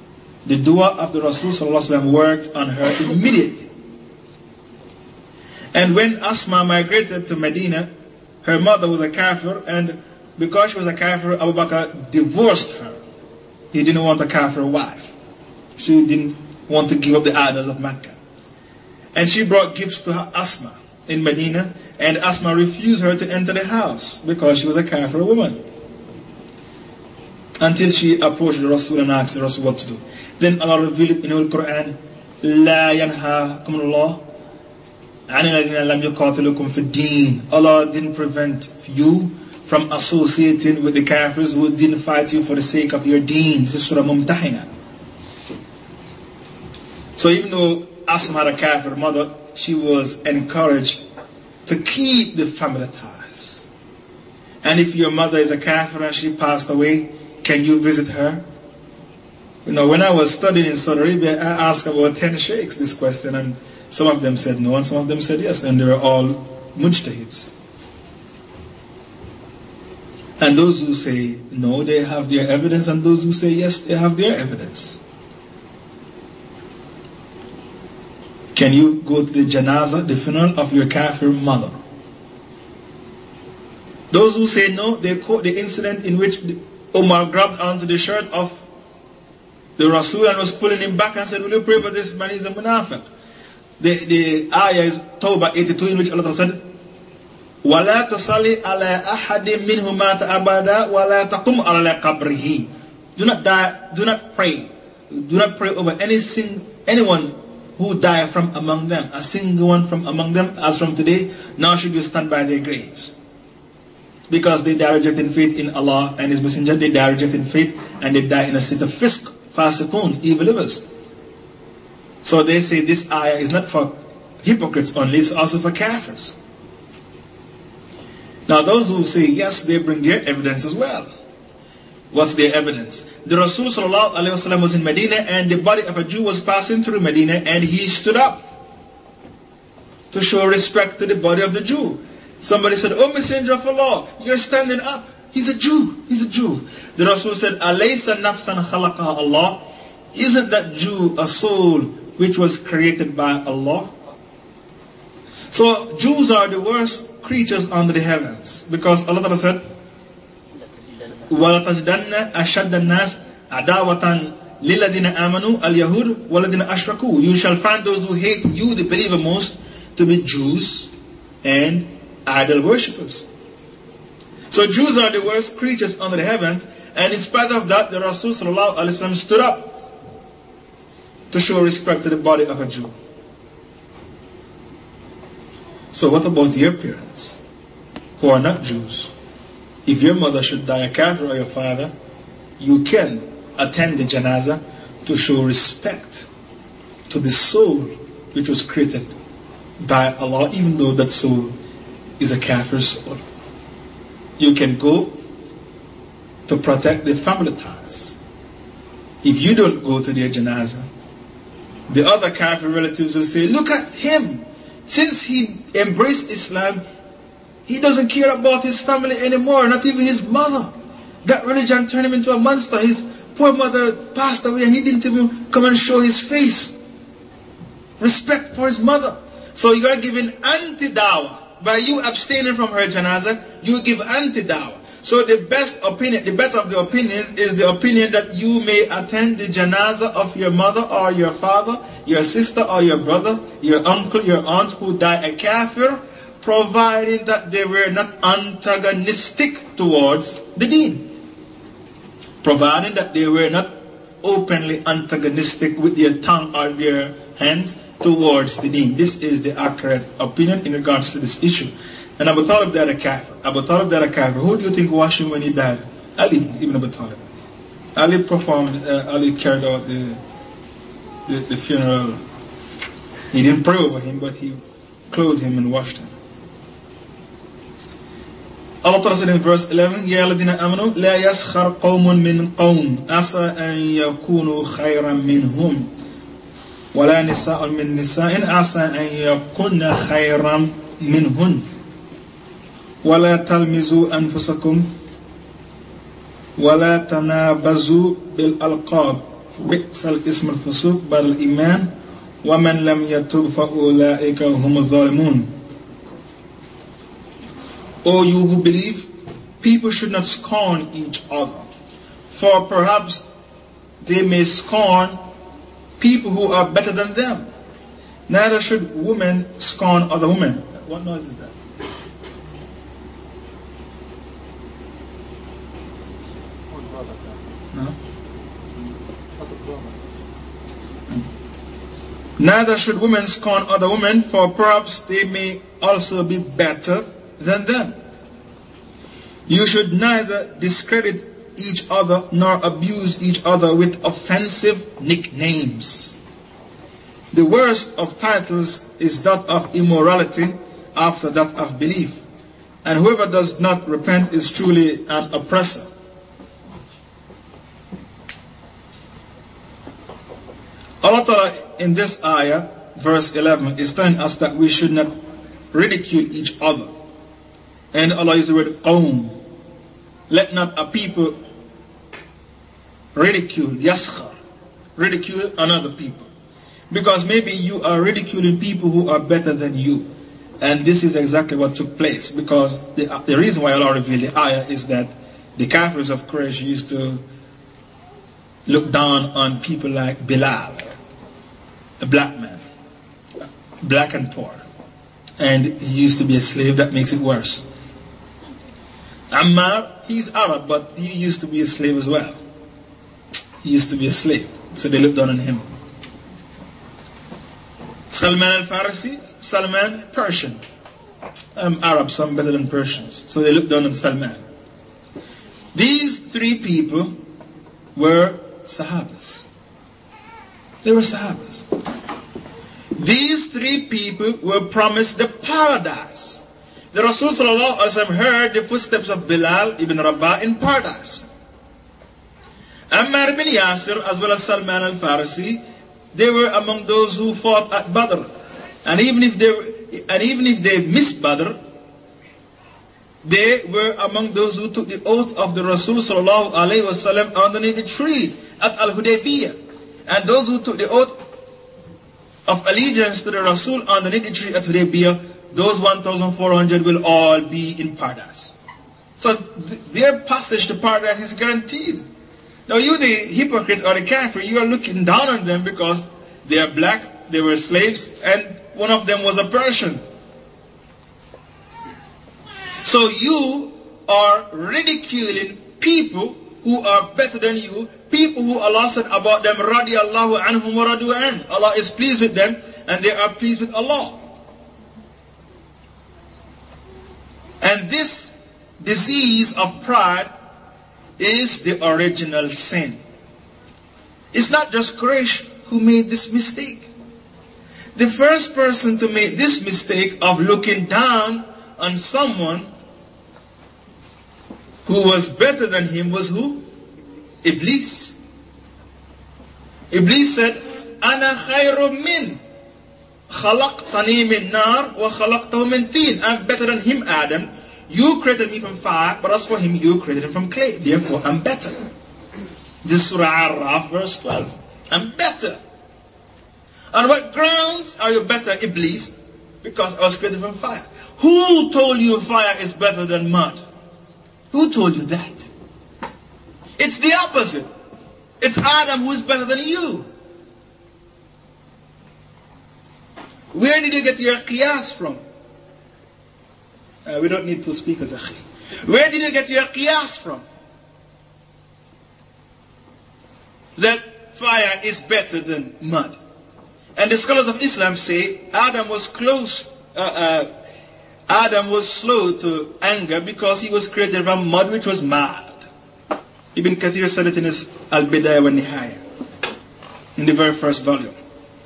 [SPEAKER 1] The dua of the Rasul sallallahu alaihi wasallam worked on her immediately. And when Asma migrated to Medina, her mother was a kafir, and because she was a kafir, Abu Bakr divorced her. He didn't want a kafir wife. She didn't want to give up the idols of Mecca. And she brought gifts to her Asma in Medina, and Asma refused her to enter the house because she was a kafir woman. Until she approached the Rasul and asked the Rasul what to do. Then Allah revealed in the Quran, لا ينهاكم الله عن الذين لم يقاتلوكم في الدين. Allah didn't prevent you from associating with the kafirs who didn't fight you for the sake of your deen. This is Surah Mumtahina. So even though Asma had a kafir mother, she was encouraged to keep the family ties. And if your mother is a kafir and she passed away, can you visit her? You know, when I was studying in Saudi Arabia, I asked about ten sheikhs this question, and some of them said no, and some of them said yes, and they were all mujtahids. And those who say no, they have their evidence, and those who say yes, they have their evidence. Can you go to the janazah, the funeral of your kafir mother? Those who say no, they quote the incident in which Umar grabbed onto the shirt of the Rasul and was pulling him back and said, will you pray for this man? He's a munafiq. The, the ayah is Tawbah eighty-two, in which Allah said, وَلَا تَصَلِي عَلَىٰ أَحَدٍ مِّنْهُمْ مَاتَ أَبَدًا وَلَا تَقُمْ عَلَىٰ قَبْرِهِ. Do not die, do not pray. Do not pray over any sing, anyone who died from among them. A single one from among them, as from today, now should you stand by their graves. Because they die rejecting faith in Allah and His Messenger, they die rejecting faith, and they die in a state of fisk, fasiqun, evil livers. So they say this ayah is not for hypocrites only, it's also for kafirs. Now those who say yes, they bring their evidence as well. What's their evidence? The Rasul sallallahu alaihi wasallam was in Medina, and the body of a Jew was passing through Medina, and he stood up to show respect to the body of the Jew. Somebody said, "Oh Messenger of Allah, you're standing up. He's a Jew. He's a Jew." The Rasul said, "Alaysa nafsan khalaqaha Allah? Isn't that Jew a soul which was created by Allah?" So Jews are the worst creatures under the heavens, because Allah Ta'ala said, وَلَتَجْدَنَّ أَشَدَّ النَّاسِ عَدَاوَةً لِلَّذِينَ آمَنُوا الْيَهُودُ وَالَّذِينَ أَشْرَكُوا. You shall find those who hate you, the believer, most to be Jews and idol worshippers. So Jews are the worst creatures under the heavens, and in spite of that, the Rasul sallallahu alaihi wasallam stood up to show respect to the body of a Jew. So what about your parents who are not Jews? If your mother should die a kafir or your father, you can attend the janazah to show respect to the soul which was created by Allah, even though that soul is a kafir soul. You can go to protect the family ties. If you don't go to their janazah, the other kafir relatives will say, "Look at him. Since he embraced Islam, he doesn't care about his family anymore, not even his mother. That religion turned him into a monster. His poor mother passed away and he didn't even come and show his face. Respect for his mother." So you are giving anti-dawah. By you abstaining from her janazah, you give anti-dawah. So the best opinion, the better of the opinions is the opinion that you may attend the janazah of your mother or your father, your sister or your brother, your uncle, your aunt who died a kafir, providing that they were not antagonistic towards the deen. Providing that they were not openly antagonistic with their tongue or their hands towards the deen. This is the accurate opinion in regards to this issue. And Abu Talib died a kafir. Abu Talib died a kafir. Who do you think washed him when he died? Ali ibn Abu Talib. Ali performed, uh, Ali carried out the, the, the funeral. He didn't pray over him, but he clothed him and washed him. Allah Ta'ala said in verse eleven, يَا الَّذِينَ آمَنُوا لَا يَسْخَرْ قَوْمٌ مِّن قَوْمٍ عَسَىٰ أَن يَكُونُوا خَيْرًا مِّنْهُمْ وَلَا نِسَاءٌ مِّن نِسَاءٍ عَسَىٰ أَن يَكُنَّ خَيْرًا مِّنْهُنْ وَلَا تَلْمِزُوا أَنفُسَكُمْ وَلَا تَنَابَزُوا بِالْأَلْقَابِ بِئْسَ الْإِسْمُ الْفُسُوقُ بَعْدَ الْإِيمَانِ وَمَنْ لَمْ يَتُبْ فَأُولَٰئِكَ هُمُ الظَّالِمُونَ. O you who believe, people should not scorn each other, for perhaps they may scorn people who are better than them. Neither should women scorn other women. What noise is that? No? Neither should women scorn other women, for perhaps they may also be better than them. You should neither discredit each other nor abuse each other with offensive nicknames. The worst of titles is that of immorality after that of belief, and whoever does not repent is truly an oppressor. Allah Ta'ala in this ayah, verse eleven, is telling us that we should not ridicule each other. And Allah uses the word qawm. Let not a people ridicule, yaskhar, ridicule another people. Because maybe you are ridiculing people who are better than you. And this is exactly what took place. Because the, the reason why Allah revealed the ayah is that the Kafirs of Quraysh used to look down on people like Bilal, a black man, black and poor. And he used to be a slave. That makes it worse. Ammar, he's Arab, but he used to be a slave as well. He used to be a slave, so they looked down on him. Salman al-Farisi, Salman, Persian. I'm Arab, so I'm better than Persians. So they looked down on Salman. These three people were Sahabas. They were Sahabas. These three people were promised the paradise. The Rasul sallallahu alaihi wasallam heard the footsteps of Bilal ibn Rabah in paradise. Ammar ibn Yasir as well as Salman al-Farisi, they were among those who fought at Badr. And even if they and even if they missed Badr, they were among those who took the oath of the Rasul sallallahu alaihi wasallam underneath the tree at Al-Hudaybiyah. And those who took the oath of allegiance to the Rasul underneath the tree at Hudaybiyah, those one thousand four hundred will all be in paradise. So th their passage to paradise is guaranteed. Now you, the hypocrite or the kafir, you are looking down on them because they are black, they were slaves, and one of them was a Persian. So you are ridiculing people who are better than you, people who Allah said about them, radiyallahu anhum wa radu an. Allah is pleased with them and they are pleased with Allah. And this disease of pride is the original sin. It's not just Quraysh who made this mistake. The first person to make this mistake of looking down on someone who was better than him was who? Iblis. Iblis said, Ana khayrum min. Khalaqtani min nar wa khalaqtahu min teen. I'm better than him, Adam. You created me from fire, but as for him, you created him from clay. Therefore, I'm better. This is Surah Al-Raf, verse twelve. I'm better. On what grounds are you better, Iblis? Because I was created from fire. Who told you fire is better than mud? Who told you that? It's the opposite. It's Adam who is better than you. Where did you get your qiyas from? Uh, we don't need two speakers, akhi. Where did you get your qiyas from? That fire is better than mud. And the scholars of Islam say Adam was close, uh, uh, Adam was slow to anger because he was created from mud which was mild. Ibn Kathir said it in his Al-Bidayah wa Nihaya, in the very first volume,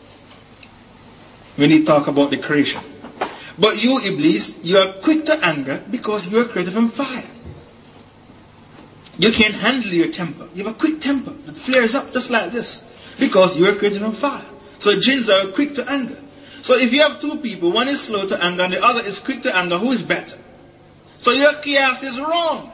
[SPEAKER 1] when he talked about the creation. But you, Iblis, you are quick to anger because you are created from fire. You can't handle your temper. You have a quick temper. It flares up just like this because you are created from fire. So jinns are quick to anger. So if you have two people, one is slow to anger and the other is quick to anger, who is better? So your qiyas is wrong.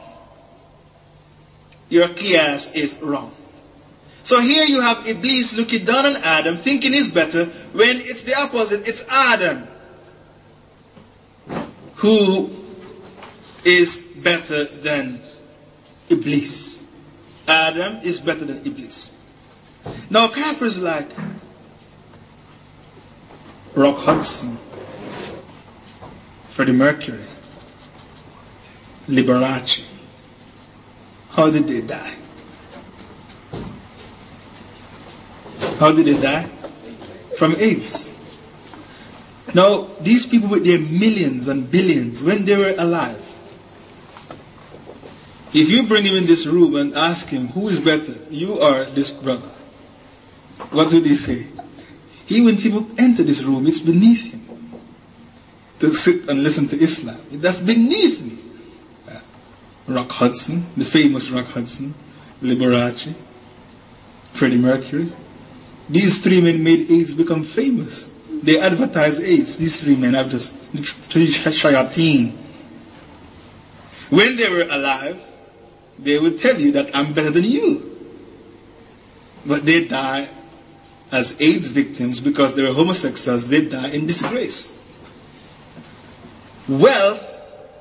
[SPEAKER 1] Your qiyas is wrong. So here you have Iblis looking down on Adam, thinking he's better, when it's the opposite. It's Adam who is better than Iblis. Adam is better than Iblis. Now kafirs like Rock Hudson, Freddie Mercury, Liberace, how did they die? How did they die? From AIDS. Now, these people with their millions and billions, when they were alive, if you bring him in this room and ask him, who is better, you or this brother? What would he say? He wouldn't even enter this room. It's beneath him to sit and listen to Islam. That's beneath me. Uh, Rock Hudson, the famous Rock Hudson, Liberace, Freddie Mercury. These three men made AIDS become famous. They advertise AIDS. These three men have just three shayateen. When they were alive, they would tell you that I'm better than you. But they die as AIDS victims because they were homosexuals. They die in disgrace. Wealth,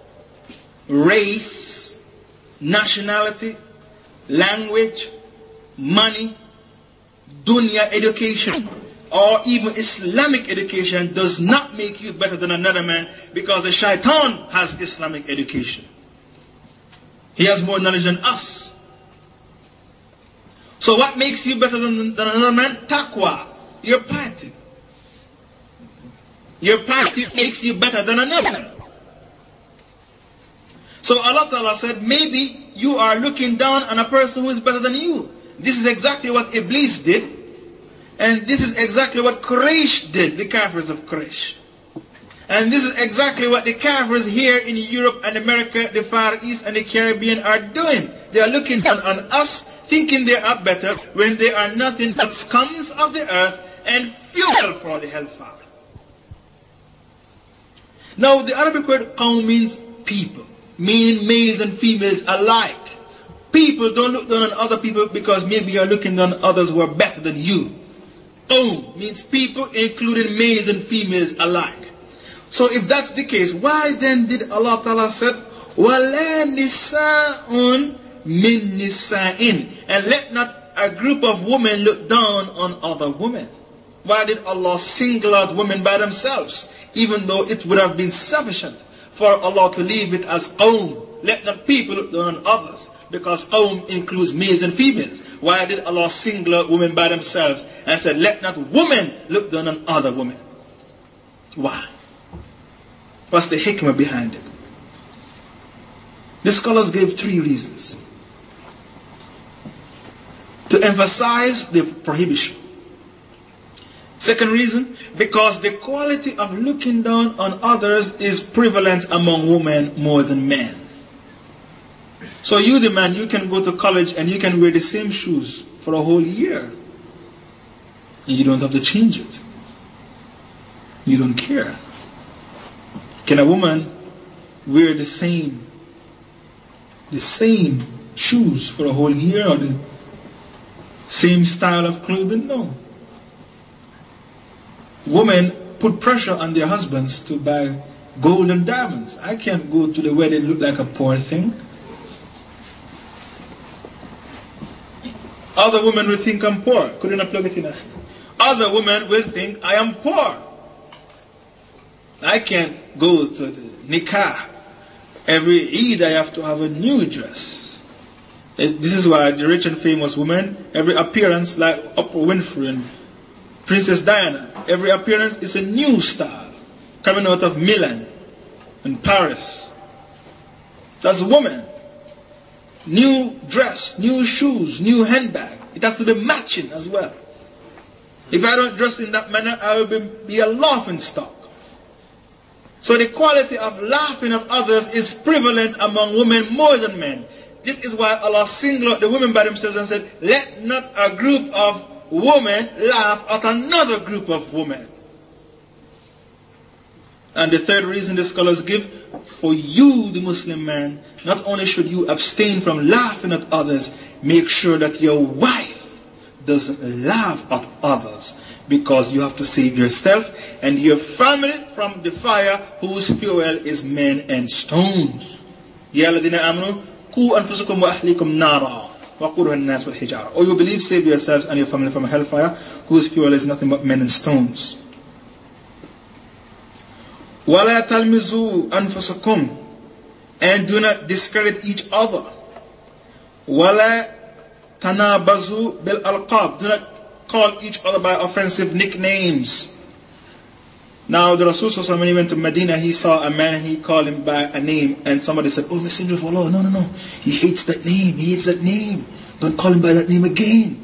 [SPEAKER 1] race, nationality, language, money, dunya education, or even Islamic education does not make you better than another man, because the shaitan has Islamic education. He has more knowledge than us. So what makes you better than, than another man? Taqwa, your piety. Your piety makes you better than another. So Allah Ta'ala said, maybe you are looking down on a person who is better than you. This is exactly what Iblis did. And this is exactly what Quraysh did, the Kafirs of Quraysh. And this is exactly what the Kafirs here in Europe and America, the Far East and the Caribbean are doing. They are looking down on us, thinking they are better, when they are nothing but scums of the earth and fuel for the hellfire. Now the Arabic word qawm means people, meaning males and females alike. People don't look down on other people because maybe you're looking down on others who are better than you. Qawm means people, including males and females alike. So if that's the case, why then did Allah Ta'ala say, وَلَا نِسَاءٌ مِن نِسَاءٍ, and let not a group of women look down on other women? Why did Allah single out women by themselves, even though it would have been sufficient for Allah to leave it as qawm? Let not people look down on others, because qawm includes males and females. Why did Allah single out women by themselves and said, let not women look down on other women? Why? What's the hikmah behind it? The scholars gave three reasons to emphasize the prohibition. Second reason, because the quality of looking down on others is prevalent among women more than men. So you, the man, you can go to college and you can wear the same shoes for a whole year. And you don't have to change it. You don't care. Can a woman wear the same, the same shoes for a whole year, or the same style of clothing? No. Women put pressure on their husbands to buy gold and diamonds. I can't go to the wedding look like a poor thing. Other women will think I'm poor. Couldn't I plug it in? Other women will think I am poor. I can't go to the nikah. Every Eid I have to have a new dress. This is why the rich and famous women, every appearance, like Oprah Winfrey and Princess Diana, every appearance is a new style coming out of Milan and Paris. That's a woman. New dress, new shoes, new handbag. It has to be matching as well. If I don't dress in that manner, I will be, be a laughing stock. So the quality of laughing at others is prevalent among women more than men. This is why Allah singled out the women by themselves and said, let not a group of women laugh at another group of women. And the third reason the scholars give, for you, the Muslim man, not only should you abstain from laughing at others, make sure that your wife doesn't laugh at others, because you have to save yourself and your family from the fire whose fuel is men and stones. Ya alladhina amanu qu anfusakum wa ahlikum nara waqudha an-nas wal hijara. O you believe, save yourselves and your family from a hellfire whose fuel is nothing but men and stones. وَلَا تَلْمِزُوا أَنفُسَكُمْ, and do not discredit each other. وَلَا تَنَابَزُوا بِالْأَلْقَابِ, do not call each other by offensive nicknames. Now the Rasul, when he went to Medina, he saw a man and he called him by a name, and somebody said, "Oh, Messenger of Allah, no, no, no, he hates that name, he hates that name, don't call him by that name again."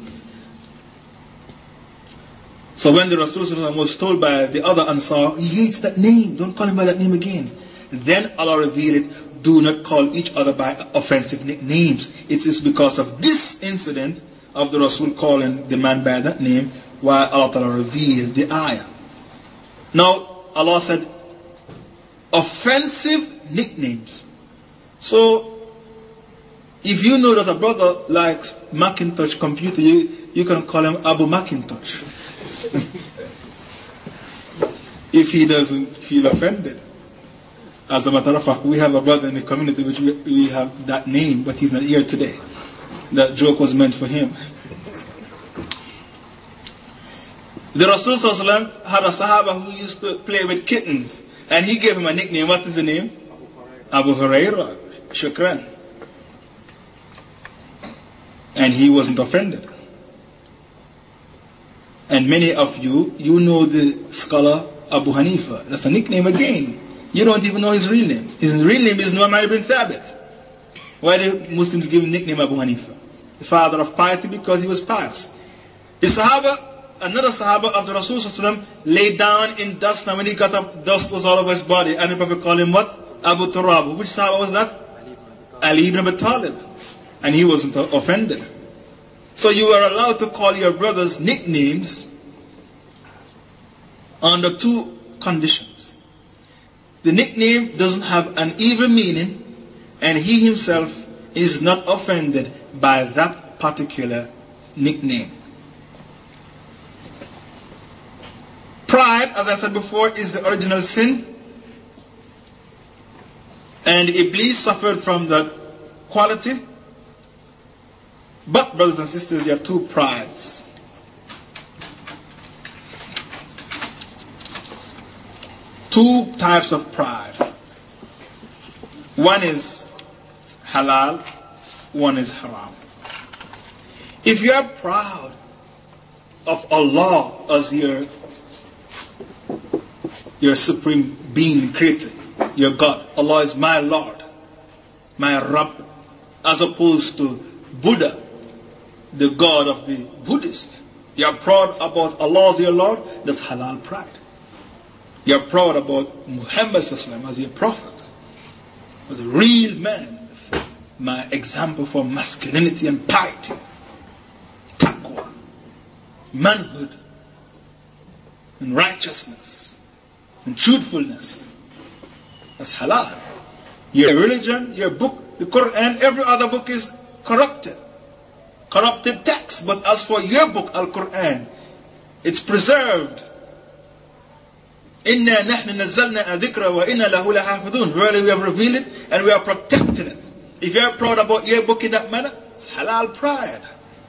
[SPEAKER 1] So when the Rasul was told by the other Ansar, he hates that name, don't call him by that name again, then Allah revealed it, do not call each other by offensive nicknames. It is because of this incident of the Rasul calling the man by that name why Allah Ta'ala revealed the ayah. Now Allah said offensive nicknames. So if you know that a brother likes Macintosh computer, you, you can call him Abu Macintosh. If he doesn't feel offended. As a matter of fact, we have a brother in the community which we, we have that name, but he's not here today. That joke was meant for him. The Rasul ﷺ had a Sahaba who used to play with kittens, and he gave him a nickname. What is the name? Abu Hurairah. Shukran. And he wasn't offended. And many of you, you know the scholar Abu Hanifa. That's a nickname again. You don't even know his real name. His real name is Nu'man ibn Thabit. Why do Muslims give him the nickname Abu Hanifa? The father of piety, because he was pious. The Sahaba, another Sahaba of the Rasul ﷺ, lay down in dust, and when he got up, dust was all over his body. And the Prophet called him what? Abu Turab. Which Sahaba was that? Ali ibn Abi Talib. And he wasn't offended. So you are allowed to call your brothers nicknames under two conditions. The nickname doesn't have an evil meaning, and he himself is not offended by that particular nickname. Pride, as I said before, is the original sin, and Iblis suffered from that quality. But, brothers and sisters, there are two prides. Two types of pride. One is halal, one is haram. If you are proud of Allah as your, your supreme being, creator, your God, Allah is my Lord, my Rabb, as opposed to Buddha, the God of the Buddhist. You are proud about Allah as your Lord, that's halal pride. You are proud about Muhammad as your prophet, as a real man, my example for masculinity and piety, taqwa, manhood, and righteousness, and truthfulness. That's halal. Your religion, your book, the Quran, every other book is corrupted. Corrupted text. But as for your book, Al-Quran, it's preserved. Inna nahnu nazzalna adhikra wa inna lahu lahafidhun. Really, we have revealed it and we are protecting it. If you are proud about your book in that manner, it's halal pride.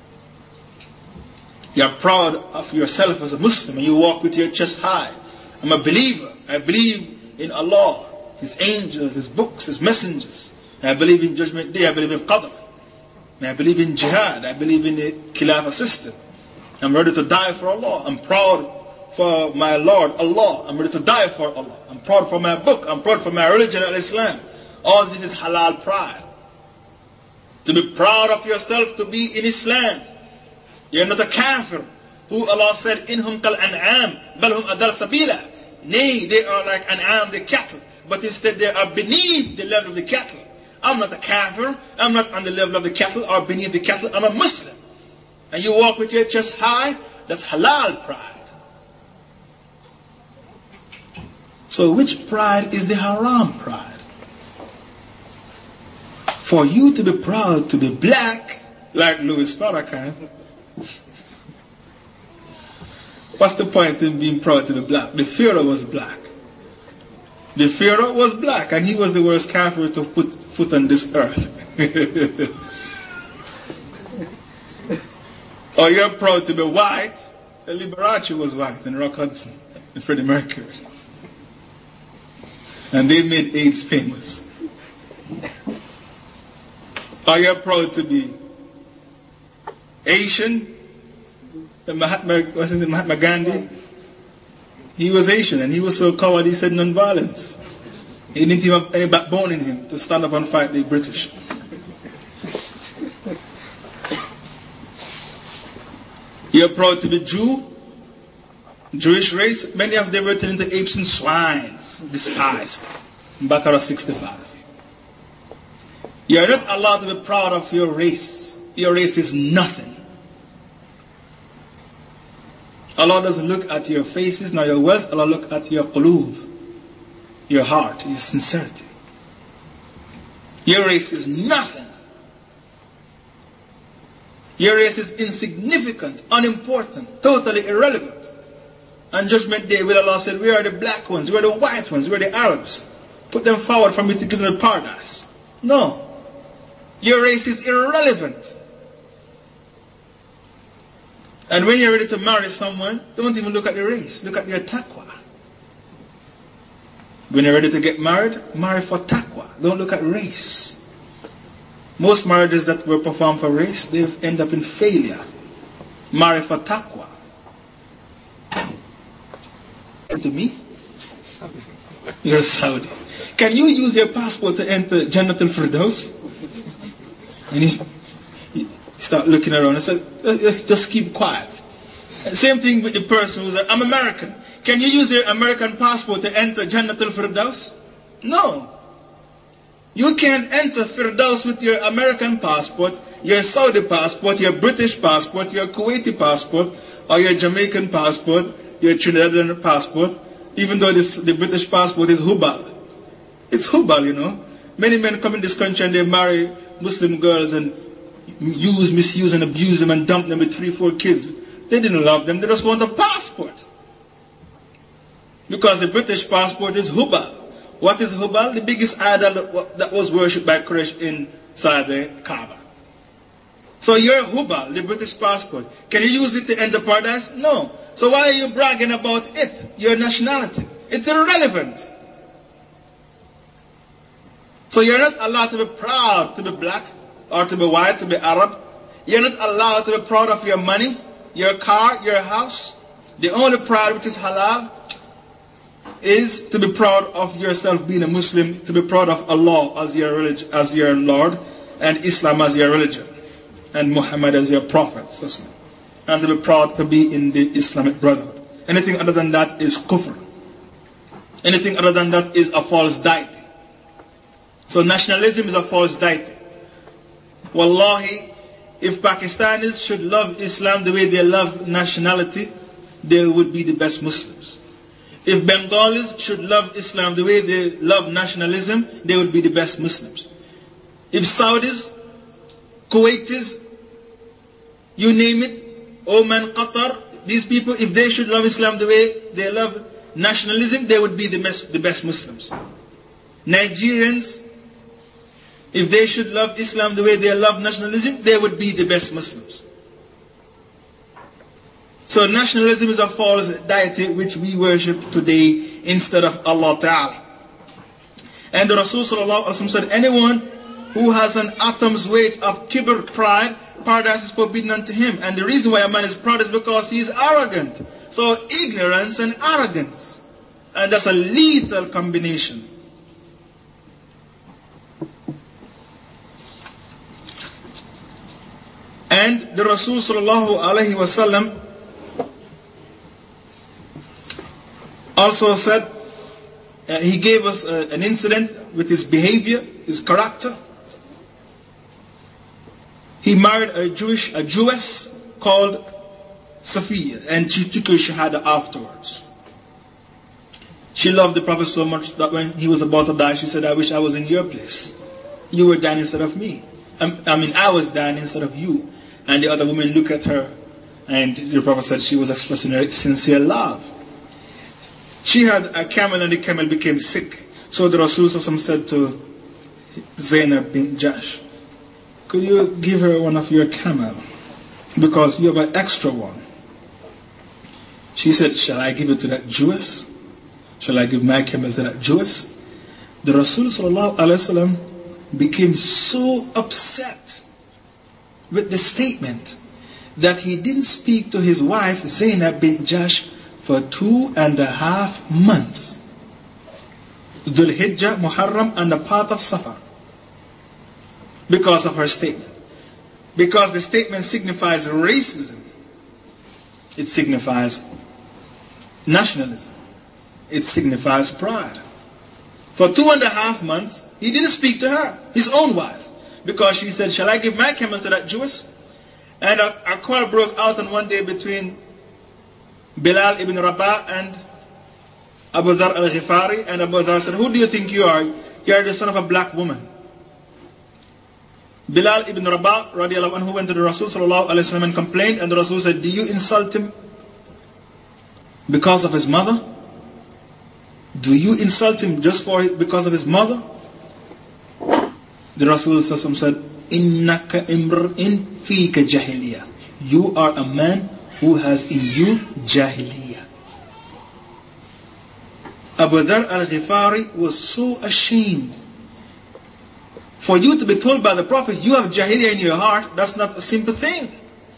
[SPEAKER 1] You are proud of yourself as a Muslim and you walk with your chest high. I'm a believer. I believe in Allah, His angels, His books, His messengers. I believe in Judgment Day. I believe in Qadr. I believe in jihad. I believe in the Khilafah system. I'm ready to die for Allah. I'm proud for my Lord, Allah. I'm ready to die for Allah. I'm proud for my book. I'm proud for my religion, Al-Islam. All this is halal pride. To be proud of yourself, to be in Islam. You're not a kafir. Who Allah said, Inhum kal an'am, balhum adal sabila. Nay, they are like an'am, the cattle. But instead they are beneath the level of the cattle. I'm not a kafir. I'm not on the level of the cattle or beneath the cattle. I'm a Muslim. And you walk with your chest high, that's halal pride. So which pride is the haram pride? For you to be proud to be black, like Louis Farrakhan, what's the point in being proud to be black? The Pharaoh was black. The Pharaoh was black, and he was the worst kafir to put foot on this earth. Or you're proud to be white. Liberace was white, and Rock Hudson, and Freddie Mercury. And they made AIDS famous. Or you're proud to be Asian. Mahatma, what's his name, Mahatma Gandhi? He was Asian, and he was so coward he said non-violence. He didn't even have any backbone in him to stand up and fight the British. You're proud to be Jew, Jewish race. Many of them were turned into apes and swines, despised. Baqarah sixty-five. You're not allowed to be proud of your race. Your race is nothing. Allah doesn't look at your faces nor your wealth. Allah looks at your qulub, your heart, your sincerity. Your race is nothing. Your race is insignificant, unimportant, totally irrelevant. On Judgment Day, will Allah said, we are the black ones, we are the white ones, we are the Arabs. Put them forward for me to give them paradise. No. Your race is irrelevant. And when you're ready to marry someone, don't even look at the race. Look at your taqwa. When you're ready to get married, marry for taqwa. Don't look at race. Most marriages that were performed for race, they end up in failure. Marry for taqwa. To me, you're a Saudi. Can you use your passport to enter Jannatul Firdaus? And he, he start looking around and said, let's just keep quiet. Same thing with the person who's like, I'm American. Can you use your American passport to enter Jannatul Firdaus? No. You can't enter Firdaus with your American passport, your Saudi passport, your British passport, your Kuwaiti passport, or your Jamaican passport, your Trinidadian passport, even though this, the British passport is Hubal. It's Hubal, you know. Many men come in this country and they marry Muslim girls and use, misuse and abuse them and dump them with three, four kids. They didn't love them, they just want a passport. Because the British passport is Hubal. What is Hubal? The biggest idol that was worshipped by Quraysh inside the Kaaba. So you're Hubal, the British passport. Can you use it to enter paradise? No. So why are you bragging about it, your nationality? It's irrelevant. So you're not allowed to be proud to be black, or to be white, to be Arab. You're not allowed to be proud of your money, your car, your house. The only pride which is halal is to be proud of yourself being a Muslim, to be proud of Allah as your religion, as your Lord, and Islam as your religion, and Muhammad as your prophet, and to be proud to be in the Islamic Brotherhood. Anything other than that is kufr. Anything other than that is a false deity. So nationalism is a false deity. Wallahi, if Pakistanis should love Islam the way they love nationality, they would be the best Muslims. If Bengalis should love Islam the way they love nationalism, they would be the best Muslims. If Saudis, Kuwaitis, you name it, Oman, Qatar, these people, if they should love Islam the way they love nationalism, they would be the best, the best Muslims. Nigerians, if they should love Islam the way they love nationalism, they would be the best Muslims. So nationalism is a false deity which we worship today instead of Allah Ta'ala. And the Rasul Sallallahu Alaihi Wasallam said, anyone who has an atom's weight of kibr, pride, paradise is forbidden unto him. And the reason why a man is proud is because he is arrogant. So ignorance and arrogance. And that's a lethal combination. And the Rasul Sallallahu Alaihi Wasallam also said, uh, he gave us uh, an incident with his behavior, his character. He married a Jewish, a Jewess called Safiya, and she took her shahada afterwards. She loved the Prophet so much that when he was about to die, she said, I wish I was in your place. You were dying instead of me. I mean, I was dying instead of you. And the other women looked at her, and the Prophet said she was expressing her sincere love. She had a camel and the camel became sick. So the Rasul said to Zainab bin Jahsh, could you give her one of your camel? Because you have an extra one. She said, shall I give it to that Jewess? Shall I give my camel to that Jewess? The Rasul sallallahu alaihi wasallam became so upset with the statement that he didn't speak to his wife Zainab bin Jahsh for two and a half months. Dhul Hijjah, Muharram, and the part of Safar. Because of her statement. Because the statement signifies racism. It signifies nationalism. It signifies pride. For two and a half months, he didn't speak to her, his own wife. Because she said, shall I give my camel to that Jewess? And a, a quarrel broke out on one day between Bilal ibn Rabah and Abu Dhar al-Ghifari. And Abu Dhar said, who do you think you are? You are the son of a black woman. Bilal ibn Rabah radiallahu anhu went to the Rasul sallallahu alaihi wasallam and complained, and the Rasul said, do you insult him because of his mother? Do you insult him just for because of his mother? The Rasul said, Innaka imr'in fika jahiliya. You are a man who has in you jahiliya. Abu Dhar al-Ghifari was so ashamed. For you to be told by the Prophet, you have jahiliya in your heart, that's not a simple thing.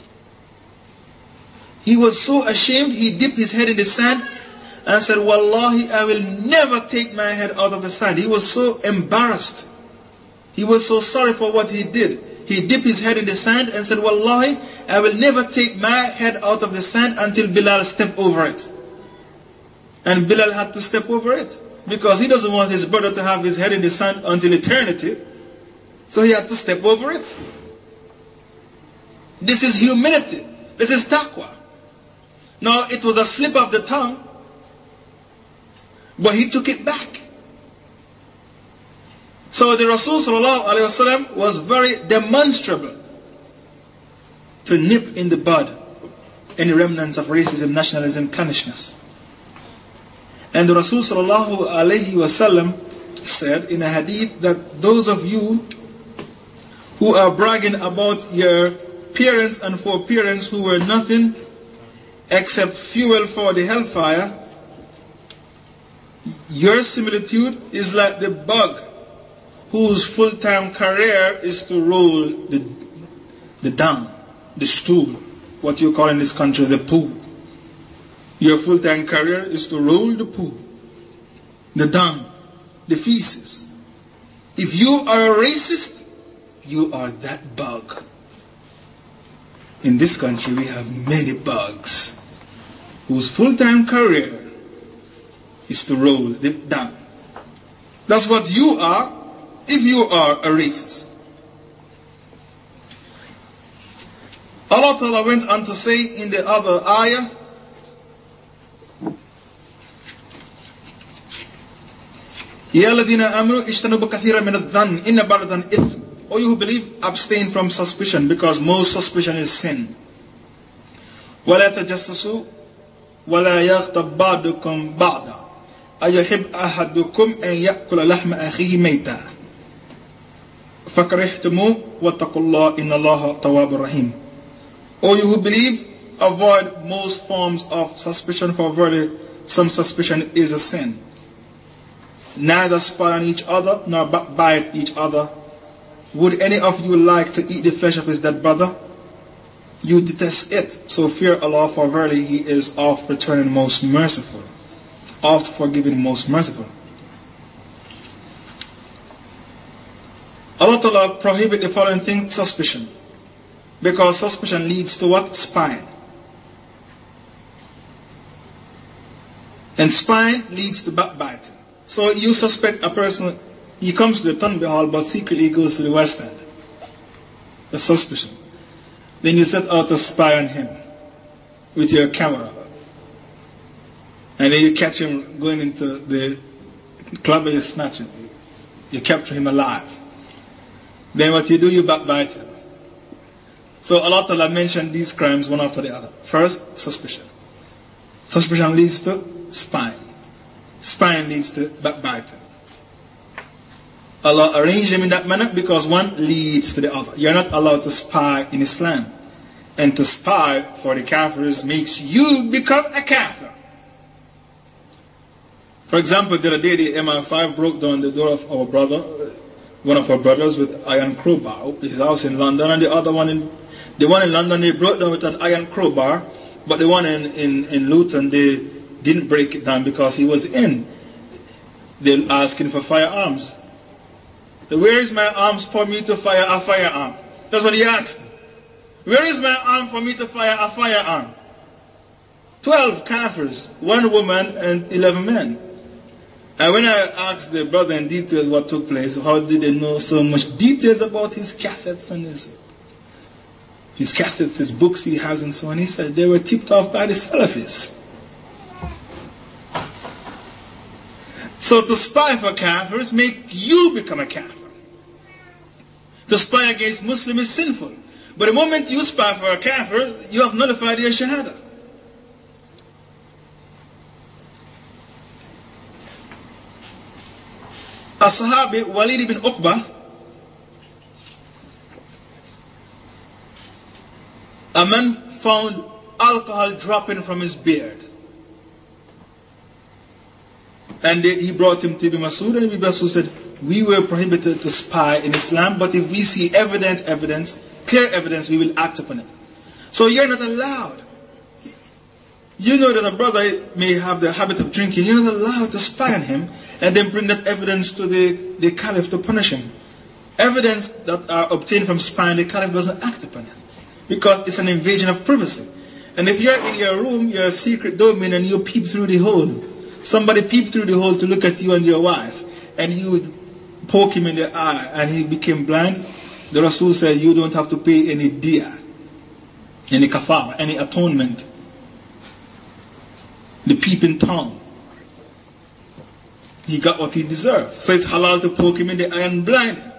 [SPEAKER 1] He was so ashamed, he dipped his head in the sand and said, Wallahi, I will never take my head out of the sand. He was so embarrassed. He was so sorry for what he did. He dipped his head in the sand and said, Wallahi, I will never take my head out of the sand until Bilal stepped over it. And Bilal had to step over it. Because he doesn't want his brother to have his head in the sand until eternity. So he had to step over it. This is humility. This is taqwa. Now, it was a slip of the tongue, but he took it back. So the Rasul sallallahu alaihi wasallam was very demonstrable to nip in the bud any remnants of racism, nationalism, clannishness. And the Rasul sallallahu alaihi wasallam said in a hadith that those of you who are bragging about your parents and foreparents who were nothing except fuel for the hellfire, your similitude is like the bug whose full-time career is to roll the, the dung, the stool, what you call in this country the poo. Your full-time career is to roll the poo, the dung, the feces. If you are a racist, you are that bug. In this country we have many bugs whose full-time career is to roll the dung. That's what you are if you are a racist. Allah Ta'ala went on to say in the other ayah, Ya alladhina amanu ijtanibu kathiran min adh-dhann inna ba'da adh-dhanni ithm. O you who believe, abstain from suspicion, because most suspicion is sin. وَلَا تَجَسَّسُوا وَلَا يَغْتَبْ بَعْضُكُمْ بَعْضًا أَيُحِبُّ أَحَدُكُمْ أَنْ يَأْكُلَ لَحْمَ أَخِيهِ مَيْتًا فَكَرِهْتُمُوهُ وَاتَّقُوا اللَّهَ إِنَّ اللَّهَ تَوَّابٌ رَحِيمٌ. O you who believe, avoid most forms of suspicion, for verily some suspicion is a sin. Neither spy on each other, nor backbite each other. Would any of you like to eat the flesh of his dead brother? You detest it, so fear Allah, for verily He is oft returning most merciful, oft forgiving most merciful. Allah Ta'ala prohibit the following thing: suspicion. Because suspicion leads to what? Spying. And spying leads to backbiting. So you suspect a person, he comes to the Tanbih Hall but secretly goes to the West End. That's suspicion. Then you set out to spy on him with your camera. And then you catch him going into the club and you snatch him. You capture him alive. Then what you do, you backbite him. So Allah Ta'ala mentioned these crimes one after the other. First, suspicion. Suspicion leads to spying. Spying leads to backbiting. Allah arranged them in that manner because one leads to the other. You're not allowed to spy in Islam. And to spy for the kafirs makes you become a kafir. For example, the other day the M I five broke down the door of our brother, one of our brothers, with iron crowbar. His house in London, and the other one in the one in London they broke down with an iron crowbar, but the one in, in, in Luton they didn't break it down because he was in. They're asking for firearms. Where is my arms for me to fire a firearm? That's what he asked. Where is my arm for me to fire a firearm? Twelve kafirs, one woman and eleven men. And when I asked the brother in details what took place, how did they know so much details about his cassettes and his, his cassettes, his books he has and so on, he said they were tipped off by the Salafis. So to spy for kafirs make you become a kafir. To spy against Muslim is sinful. But the moment you spy for a kafir, you have nullified your shahada. A Sahabi, Walid ibn Uqba, a man found alcohol dropping from his beard. And they, he brought him to Ibn Masud, and Ibn Masud said, we were prohibited to spy in Islam, but if we see evident evidence, clear evidence, we will act upon it. So you're not allowed. You know that a brother may have the habit of drinking. You're not allowed to spy on him and then bring that evidence to the, the caliph to punish him. Evidence that are obtained from spying, the caliph doesn't act upon it because it's an invasion of privacy. And if you're in your room, you're a secret domain, and you peep through the hole. Somebody peeped through the hole to look at you and your wife, and you would poke him in the eye and he became blind. The Rasul said you don't have to pay any diya, any kafar, any atonement. The peeping Tom, he got what he deserved. So it's halal to poke him in the eye and blind him.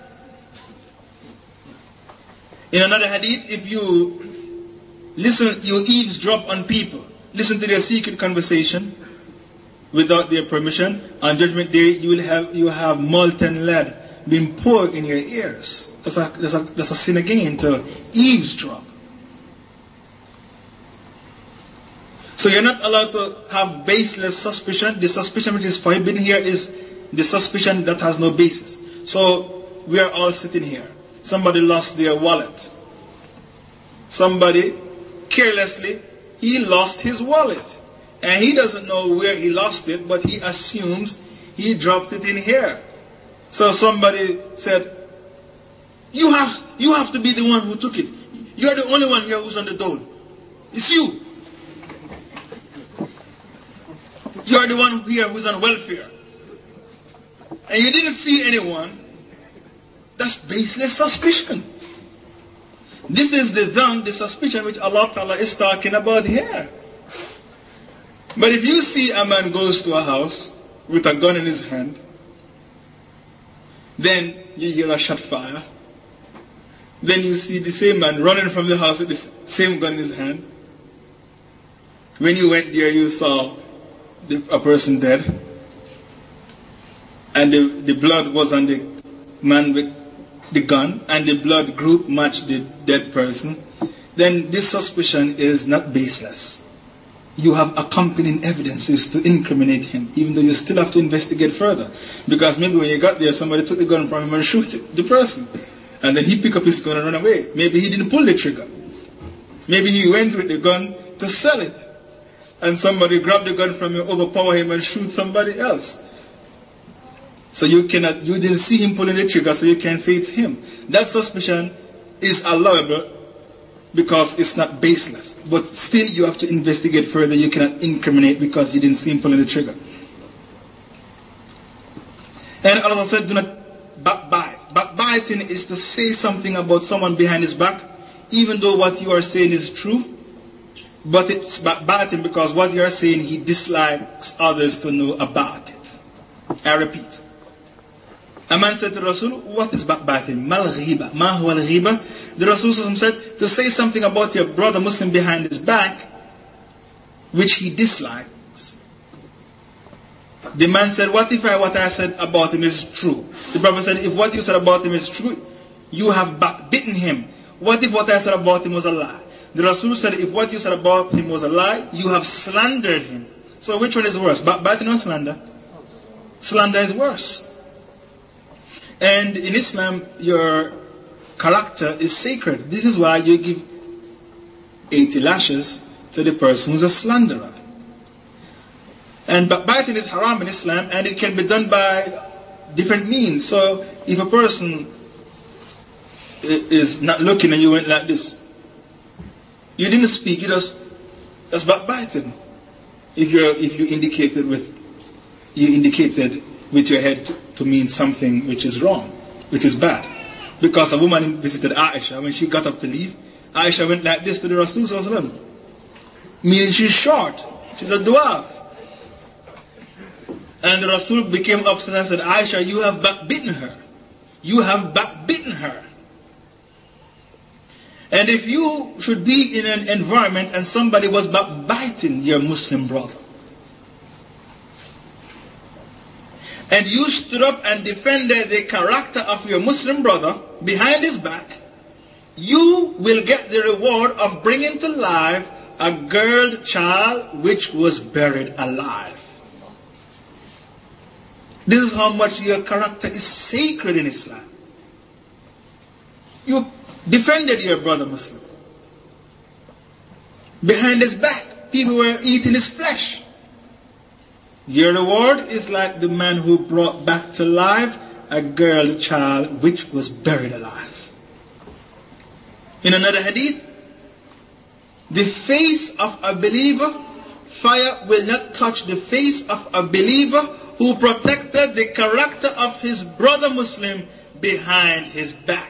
[SPEAKER 1] In another hadith, if you listen, you eavesdrop on people, listen to their secret conversation without their permission, on Judgment Day you will have you have molten lead being poured in your ears. That's a, that's a, that's a sin again, to eavesdrop. So you're not allowed to have baseless suspicion. The suspicion which is forbidden here is the suspicion that has no basis. So we are all sitting here. Somebody lost their wallet. Somebody carelessly, he lost his wallet. And he doesn't know where he lost it, but he assumes he dropped it in here. So somebody said, you have, you have to be the one who took it. You are the only one here who's on the dole. It's you. You are the one here who's on welfare. And you didn't see anyone. That's baseless suspicion. This is the dhan, the suspicion which Allah Ta'ala is talking about here. But if you see a man goes to a house with a gun in his hand, then you hear a shot fire. Then you see the same man running from the house with the same gun in his hand. When you went there, you saw the, a person dead. And the, the blood was on the man with the gun, and the blood group matched the dead person. Then this suspicion is not baseless. You have accompanying evidences to incriminate him, even though you still have to investigate further. Because maybe when you got there, somebody took the gun from him and shoot the person. And then he picked up his gun and run away. Maybe he didn't pull the trigger. Maybe he went with the gun to sell it. And somebody grabbed the gun from him, overpower him and shoot somebody else. So you cannot, you didn't see him pulling the trigger, so you can't say it's him. That suspicion is allowable because it's not baseless. But still you have to investigate further. You cannot incriminate because you didn't see him pulling the trigger. And Allah said, do not backbite. Backbiting is to say something about someone behind his back, even though what you are saying is true. But it's backbiting because what you are saying, he dislikes others to know about it. I repeat. A man said to Rasul, what is backbiting? Mal ghiba. Ma huwa al-ghiba? The Rasul said, to say something about your brother Muslim behind his back, which he dislikes. The man said, what if I, what I said about him is true? The Prophet said, if what you said about him is true, you have backbitten him. What if what I said about him was a lie? The Rasul said, if what you said about him was a lie, you have slandered him. So which one is worse, backbiting or slander? Slander is worse. And in Islam, your character is sacred. This is why you give eighty lashes to the person who's a slanderer. And backbiting is haram in Islam, and it can be done by different means. So if a person is not looking and you went like this, you didn't speak, you just, that's backbiting. If you if you indicated with you indicated with your head to, to mean something which is wrong, which is bad. Because a woman visited Aisha, when she got up to leave, Aisha went like this to the Rasul sallallahu alaihi wasallam. Meaning she's short, she's a dwarf. And the Rasul became upset and said, Aisha, you have backbitten her. You have backbitten her. And if you should be in an environment and somebody was backbiting your Muslim brother, and you stood up and defended the character of your Muslim brother behind his back, you will get the reward of bringing to life a girl child which was buried alive. This is how much your character is sacred in Islam. You defended your brother Muslim. Behind his back, people were eating his flesh. Your reward is like the man who brought back to life a girl child which was buried alive. In another hadith, the face of a believer, fire will not touch the face of a believer who protected the character of his brother Muslim behind his back.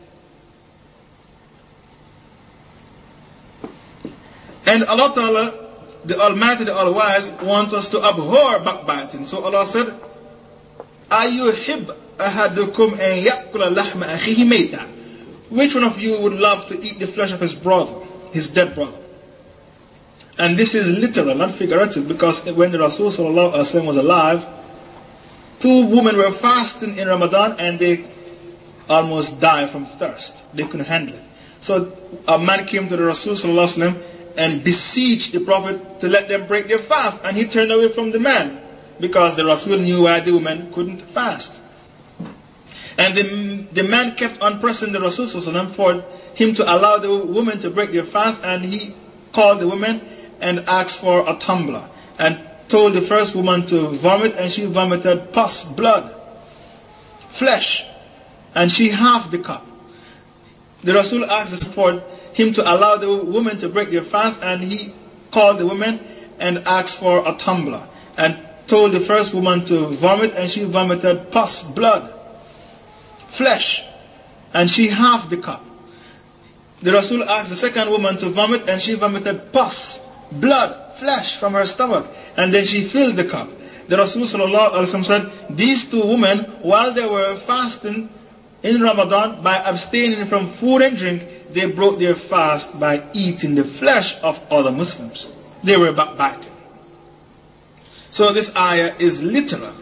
[SPEAKER 1] And Allah Ta'ala, the Almighty, the All-Wise, wants us to abhor backbiting. So Allah said, أَيُحِبْ أَحَدُكُمْ أَنْ يَأْكُلَ لَحْمَ أَخِيهِ مَيْتًا. Which one of you would love to eat the flesh of his brother, his dead brother? And this is literal, not figurative, because when the Rasul Sallallahu Alaihi Wasallam was alive, two women were fasting in Ramadan and they almost died from thirst. They couldn't handle it. So a man came to the Rasul Sallallahu Alaihi Wasallam and besieged the Prophet to let them break their fast, and he turned away from the man because the Rasul knew why the woman couldn't fast. And the, the man kept on pressing the Rasul for him to allow the woman to break their fast, and he called the woman and asked for a tumbler and told the first woman to vomit, and she vomited pus, blood, flesh, and she halved the cup. The Rasul asked for him to allow the woman to break their fast, and he called the woman and asked for a tumbler and told the first woman to vomit, and she vomited pus, blood, flesh, and she halved the cup. The Rasul asked the second woman to vomit, and she vomited pus, blood, flesh from her stomach, and then she filled the cup. The Rasul Sallallahu Alaihi Wasallam said, these two women, while they were fasting in Ramadan, by abstaining from food and drink, they broke their fast by eating the flesh of other Muslims. They were backbiting. So this ayah is literal.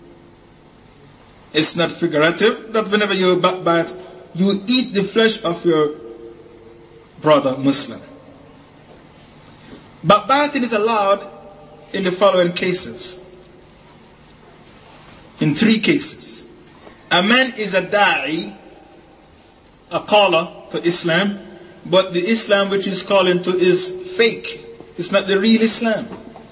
[SPEAKER 1] It's not figurative, that whenever you backbite, you eat the flesh of your brother Muslim. Backbiting is allowed in the following cases. In three cases. A man is a da'i, a caller to Islam, but the Islam which he's calling to is fake. It's not the real Islam.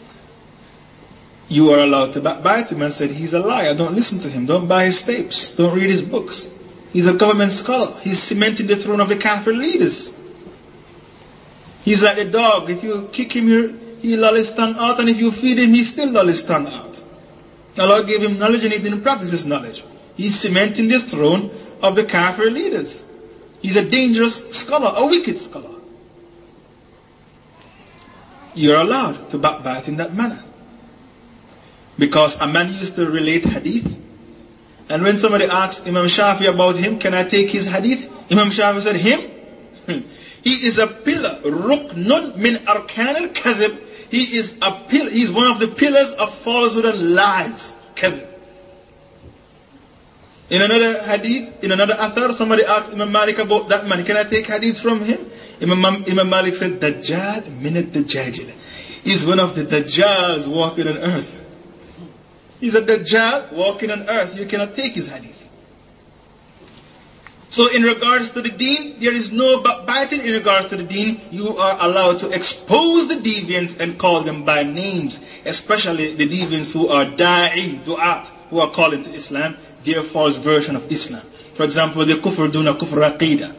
[SPEAKER 1] You are allowed to backbite him and say he's a liar. Don't listen to him. Don't buy his tapes. Don't read his books. He's a government scholar. He's cementing the throne of the Kafir leaders. He's like a dog. If you kick him, he loll his tongue out, and if you feed him, he still loll his tongue out. Allah gave him knowledge and he didn't practice his knowledge. He's cementing the throne of the Kafir leaders. He's a dangerous scholar, a wicked scholar. You're allowed to backbite in that manner. Because a man used to relate hadith, and when somebody asked Imam Shafi about him, can I take his hadith? Imam Shafi said, him? He is a pillar, ruknun min arkan al-kadhib. He is a pillar, he is one of the pillars of falsehood and lies. Kadhib. In another hadith, in another athar, somebody asked Imam Malik about that man. Can I take hadith from him? Imam, Imam Malik said, Dajjal minat Dajjajil. He's one of the Dajjals walking on earth. He's a Dajjal walking on earth. You cannot take his hadith. So in regards to the deen, there is no backbiting. In regards to the deen, you are allowed to expose the deviants and call them by names. Especially the deviants who are da'i, du'at, who are calling to Islam, their false version of Islam. For example, the kufr duna kufr aqidah.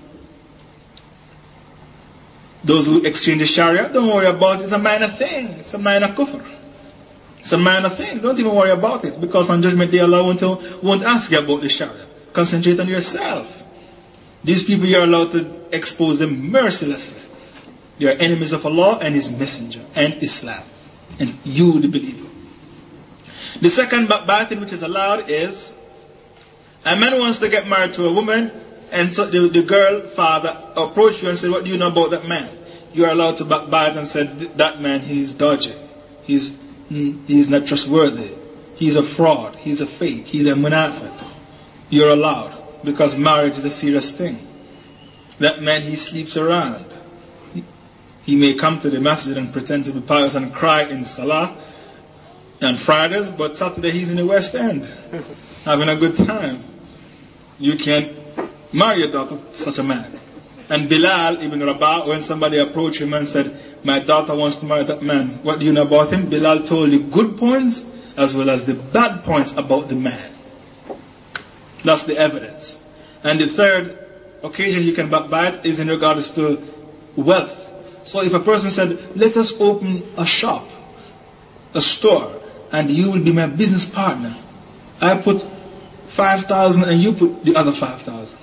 [SPEAKER 1] Those who exchange the Sharia, don't worry about it. It's a minor thing. It's a minor kufr. It's a minor thing. Don't even worry about it. Because on Judgment Day, Allah won't, won't ask you about the Sharia. Concentrate on yourself. These people, you are allowed to expose them mercilessly. They are enemies of Allah and His Messenger and Islam. And you, the believer. The second batin which is allowed is, a man wants to get married to a woman, and so the, the girl father approached you and said, what do you know about that man? You are allowed to backbite and say, that man, he's dodgy. He's, he's not trustworthy. He's a fraud. He's a fake. He's a munafiq. You're allowed, because marriage is a serious thing. That man, he sleeps around. He, he may come to the masjid and pretend to be pious and cry in salah on Fridays, but Saturday he's in the West End having a good time. You can't marry your daughter to such a man. And Bilal ibn Rabah, when somebody approached him and said, my daughter wants to marry that man, what do you know about him? Bilal told the good points as well as the bad points about the man. That's the evidence. And the third occasion you can backbite is in regards to wealth. So if a person said, let us open a shop, a store, and you will be my business partner. I put five thousand and you put the other five thousand.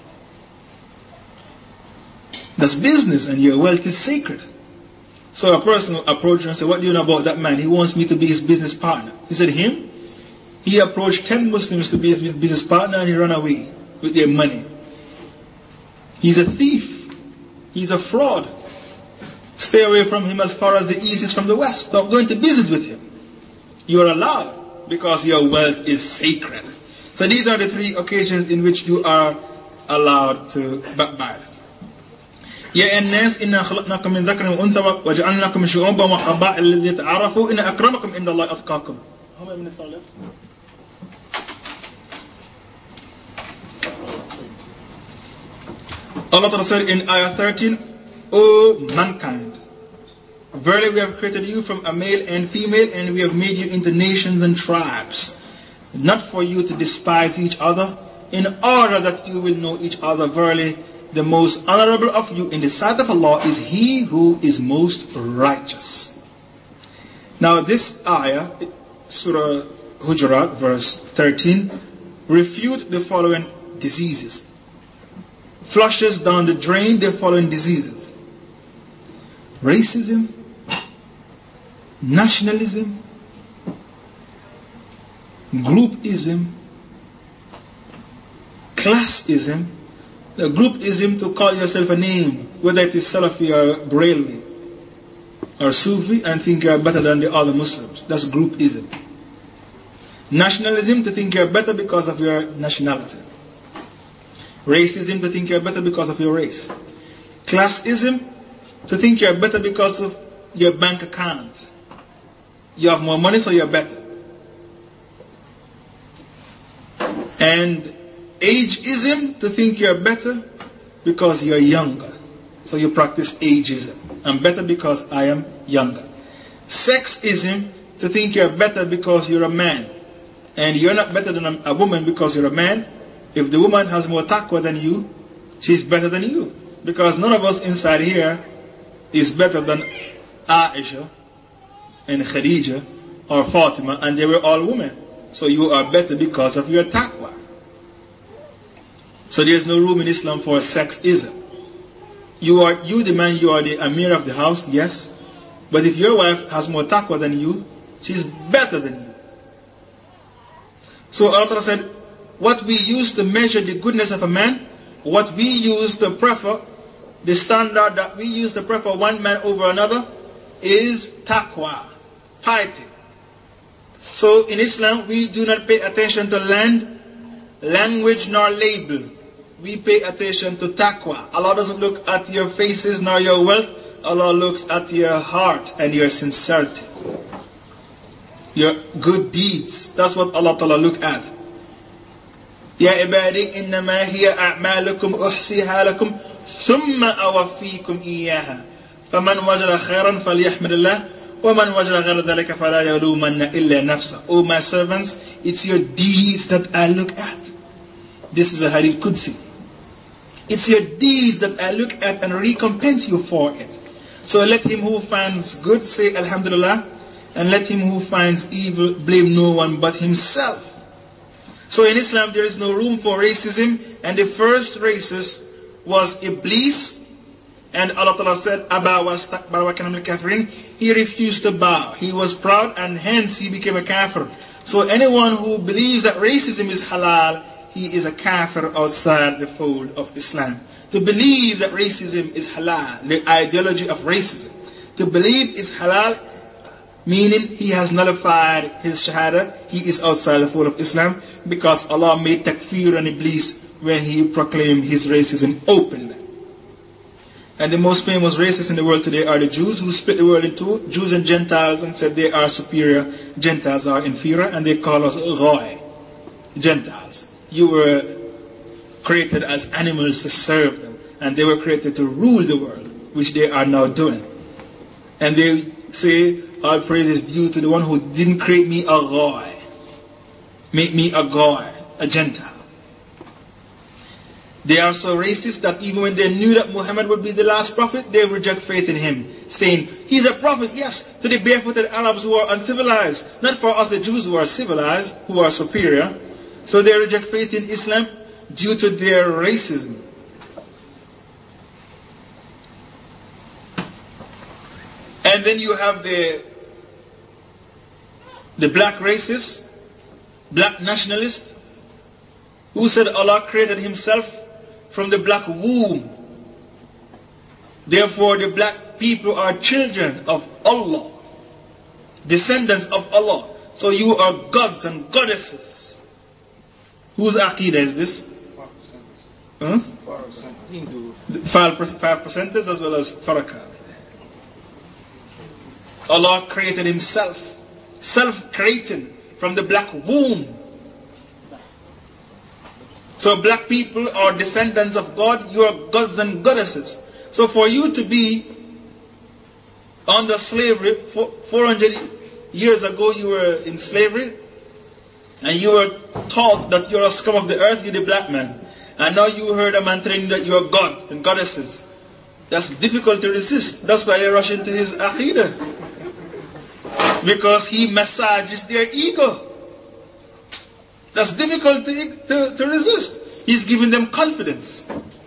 [SPEAKER 1] That's business, and your wealth is sacred. So a person approached him and said, what do you know about that man? He wants me to be his business partner. He said, him? He approached ten Muslims to be his business partner and he ran away with their money. He's a thief. He's a fraud. Stay away from him as far as the east is from the west. Don't go into business with him. You are allowed because your wealth is sacred. So these are the three occasions in which you are allowed to backbite. يا الناس إنا خلقناكم من ذكر وأنثى وجعلناكم شعوبا وقبائل لتعارفوا إن أكرمكم عند الله أتقاكم. Allah said in Ayah thirteen, O mankind, verily we have created you from a male and female, and we have made you into nations and tribes, not for you to despise each other, in order that you will know each other. Verily, the most honorable of you in the sight of Allah is he who is most righteous. Now this ayah, Surah Hujurat, verse thirteen, refute the following diseases. Flushes down the drain the following diseases: racism, nationalism, groupism, classism. The groupism, to call yourself a name, whether it is Salafi or Brailwi or Sufi, and think you are better than the other Muslims. That's groupism. Nationalism, to think you are better because of your nationality. Racism, to think you are better because of your race. Classism, to think you are better because of your bank account. You have more money, so you are better. And ageism, to think you are better because you are younger. So you practice ageism. I'm better because I am younger. Sexism, to think you are better because you're a man. And you're not better than a woman because you're a man. If the woman has more taqwa than you, she's better than you. Because none of us inside here is better than Aisha and Khadija or Fatima, and they were all women. So you are better because of your taqwa. So there's no room in Islam for sexism. You are, you the man, you are the Amir of the house, yes. But if your wife has more taqwa than you, she's better than you. So Allah said, what we use to measure the goodness of a man, what we use to prefer, the standard that we use to prefer one man over another, is taqwa, piety. So in Islam, we do not pay attention to land, language nor label. We pay attention to taqwa. Allah doesn't look at your faces nor your wealth. Allah looks at your heart and your sincerity. Your good deeds. That's what Allah Ta'ala look at. Ya ibadi innama hiya a'malukum uhsiha lakum thumma awaffikum iyyaha. Faman wajada khairan falyahmadillah wa man wajada ghayra dhalika fala yalumanna illa nafsa. O my servants, it's your deeds that I look at. This is a hadith Qudsi. It's your deeds that I look at and recompense you for it. So let him who finds good say Alhamdulillah, and let him who finds evil blame no one but himself. So in Islam there is no room for racism, and the first racist was Iblis, and Allah Ta'ala said, Aba wastakbar wa kana minal kafirin. He refused to bow. He was proud, and hence he became a kafir. So anyone who believes that racism is halal, he is a kafir outside the fold of Islam. To believe that racism is halal, the ideology of racism, to believe is halal, meaning he has nullified his shahada, he is outside the fold of Islam, because Allah made takfir and Iblis when he proclaimed his racism openly. And the most famous racists in the world today are the Jews, who split the world in two, Jews and Gentiles, and said they are superior, Gentiles are inferior, and they call us Ghai, Gentiles. You were created as animals to serve them, and they were created to rule the world, which they are now doing. And they say, all praise is due to the one who didn't create me a Ghai, make me a Ghai, a Gentile. They are so racist that even when they knew that Muhammad would be the last prophet, they reject faith in him, saying, he's a prophet, yes, to the barefooted Arabs who are uncivilized, not for us the Jews who are civilized, who are superior. So they reject faith in Islam due to their racism. And then you have the, the black racists, black nationalists, who said Allah created himself from the black womb. Therefore the black people are children of Allah, descendants of Allah. So you are gods and goddesses. Whose aqidah is this? Huh? Five percenters as well as Farrakhan. Allah created himself, self-creating from the black womb. So black people are descendants of God, you are gods and goddesses. So for you to be under slavery, four hundred years ago you were in slavery, and you were taught that you're a scum of the earth, you're the black man. And now you heard a man telling you that you're God and goddesses. That's difficult to resist. That's why they rush into his aqidah. Because he massages their ego. That's difficult to, to, to resist. He's giving them confidence.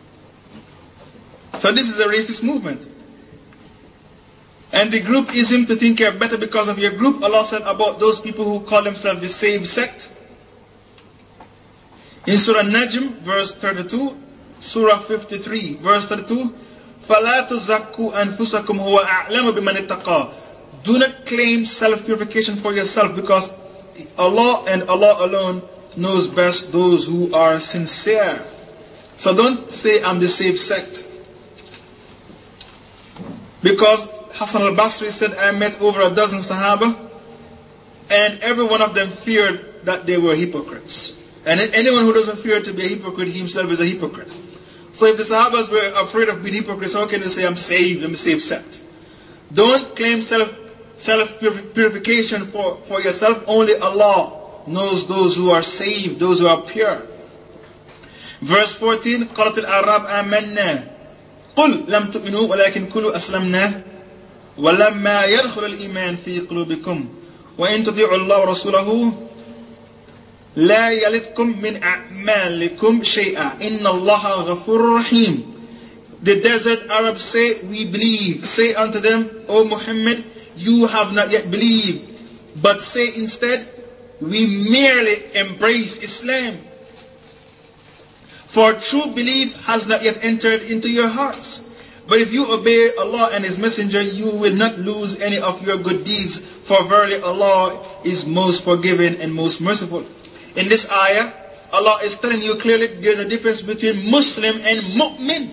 [SPEAKER 1] So this is a racist movement. And the groupism, to think you're better because of your group, Allah said about those people who call themselves the same sect. In Surah Najm, verse thirty-two, Surah fifty-three, verse thirty-two, فَلَا تُزَكُّوا أَنفُسَكُمْ هُوَ أَعْلَمُ بِمَنِ اتَّقَى. Do not claim self-purification for yourself, because Allah and Allah alone knows best those who are sincere. So don't say I'm the same sect. Because Hassan al-Basri said, I met over a dozen Sahaba, and every one of them feared that they were hypocrites. And anyone who doesn't fear to be a hypocrite, he himself is a hypocrite. So if the Sahabas were afraid of being hypocrites, how can they say, I'm saved, I'm a saved sect? Don't claim self, self-purification for, for yourself. Only Allah knows those who are saved, those who are pure. Verse fourteen, قَالَتِ الْأَعْرَابُ آمَنَّا قُلْ لَمْ تُؤْمِنُوا وَلَكِنْ كُلُوا أَسْلَمْنَا وَلَمَّا يَدْخُلَ الْإِيمَانُ فِي قُلُوبِكُمْ وَإِن تُطِيعُوا اللَّهَ وَرَسُولَهُ لَا يَلِتْكُمْ مِنْ أَعْمَالِكُمْ شَيْئًا إِنَّ اللَّهَ غَفُورٌ رَحِيمٌ. The desert Arabs say, we believe. Say unto them, O Muhammad, you have not yet believed. But say instead, we merely embrace Islam. For true belief has not yet entered into your hearts. But if you obey Allah and His Messenger, you will not lose any of your good deeds. For verily Allah is most forgiving and most merciful. In this ayah, Allah is telling you clearly there's a difference between Muslim and Mu'min.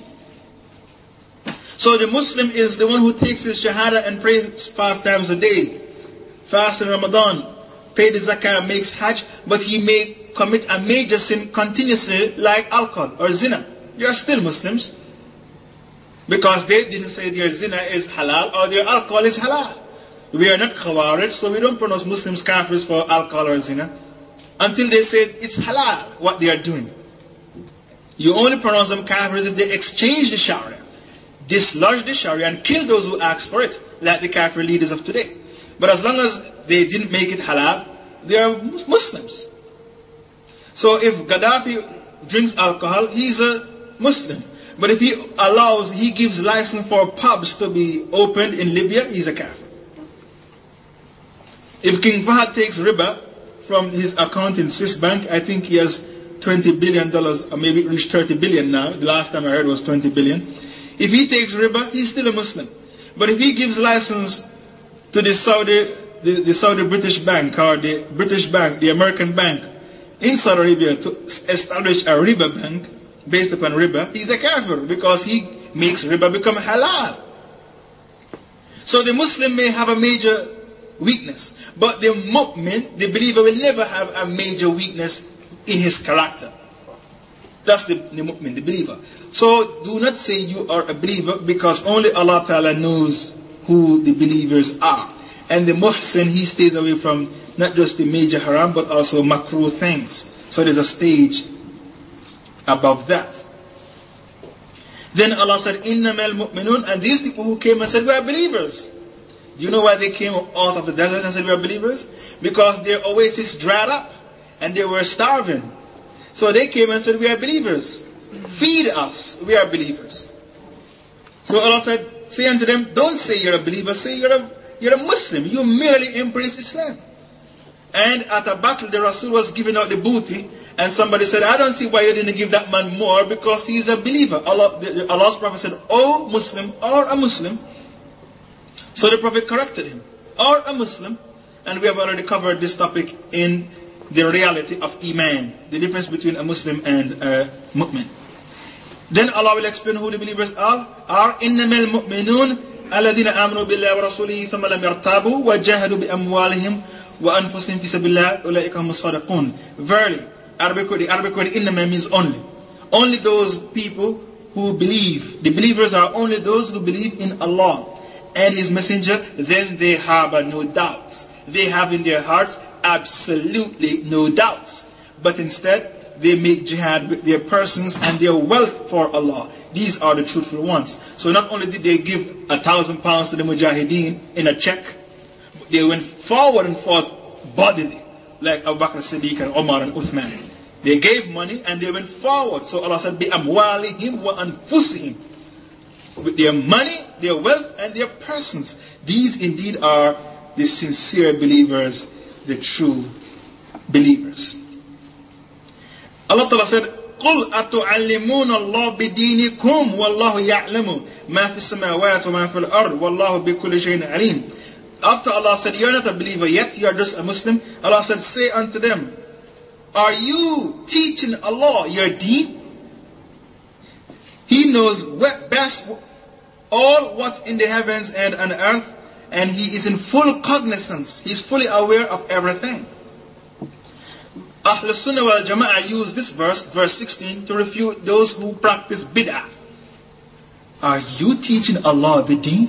[SPEAKER 1] So the Muslim is the one who takes his Shahada and prays five times a day, fasts in Ramadan, pay the zakah, makes hajj, but he may commit a major sin continuously like alcohol or zina. They are still Muslims because they didn't say their zina is halal or their alcohol is halal. We are not Khawarij, so we don't pronounce Muslims kafirs for alcohol or zina until they say it's halal what they are doing. You only pronounce them kafirs if they exchange the Sharia, dislodge the Sharia and kill those who ask for it, like the kafir leaders of today. But as long as they didn't make it halal, they are Muslims. So if Gaddafi drinks alcohol, he's a Muslim. But if he allows, he gives license for pubs to be opened in Libya, he's a kafir. If King Fahd takes riba from his account in Swiss bank, I think he has twenty billion dollars, or maybe it reached thirty billion now. The last time I heard was twenty billion. If he takes riba, he's still a Muslim. But if he gives license to the Saudi, the, the Saudi British bank, or the British bank, the American bank, in Saudi Arabia to establish a riba bank based upon riba, he's a kafir because he makes riba become halal. So the Muslim may have a major weakness, but the mu'min, the believer, will never have a major weakness in his character. That's the, the mu'min, the believer. So do not say you are a believer because only Allah Ta'ala knows who the believers are. And the muhsin, he stays away from not just the major haram but also makruh things. So there's a stage above that. Then Allah said, Innamal mu'minun, and these people who came and said we are believers. Do you know why they came out of the desert and said we are believers? Because their oasis dried up and they were starving. So they came and said we are believers. Feed us, we are believers. So Allah said, say unto them, don't say you're a believer, say you're a, you're a Muslim. You merely embrace Islam. And at a battle, the Rasul was giving out the booty, and somebody said, I don't see why you didn't give that man more, because he is a believer. Allah, the, Allah's Prophet said, oh Muslim, or a Muslim. So the Prophet corrected him, or a Muslim. And we have already covered this topic in the reality of Iman, the difference between a Muslim and a mu'min. Then Allah will explain who the believers are. Are إِنَّمَا الْمُؤْمِنُونَ الَّذِينَ آمَنُوا بِاللَّهِ وَرَسُولِهِ ثُمَّ لَمْ يَرْتَابُوا وَجَاهَدُوا بِأَمْوَالِهِمْ وَأَنفُسِهِمْ فِي سَبِيلِ اللَّهِ أُولَٰئِكَ هُمُ الصَّادِقُونَ. Verily, Arabic word, the Arabic word إِنَّمَا means only. Only those people who believe. The believers are only those who believe in Allah and His Messenger. Then they harbor no doubts. They have in their hearts absolutely no doubts. But instead, they make jihad with their persons and their wealth for Allah. These are the truthful ones. So not only did they give a thousand pounds to the Mujahideen in a check, but they went forward and fought bodily, like Abu Bakr Siddiq and Umar and Uthman. They gave money and they went forward. So Allah said, بِأَمْوَالِهِمْ وَأَنفُسِهِمْ. With their money, their wealth, and their persons. These indeed are the sincere believers, the true believers. Allah Ta'ala said, قُلْ أَتُعَلِّمُونَ اللَّهِ بِدِينِكُمْ وَاللَّهُ يَعْلَمُ مَا فِي السَّمَاوَاتِ وَمَا فِي الْأَرْضِ وَاللَّهُ بِكُلِّ شَيْءٍ عَلِيمٌ. After Allah said, you're not a believer yet, you're just a Muslim, Allah said, say unto them, are you teaching Allah your deen? He knows best all what's in the heavens and on earth, and He is in full cognizance. He's fully aware of everything. Ahlul Sunnah wal Jama'ah use this verse, verse sixteen, to refute those who practice bid'ah. Are you teaching Allah the deen?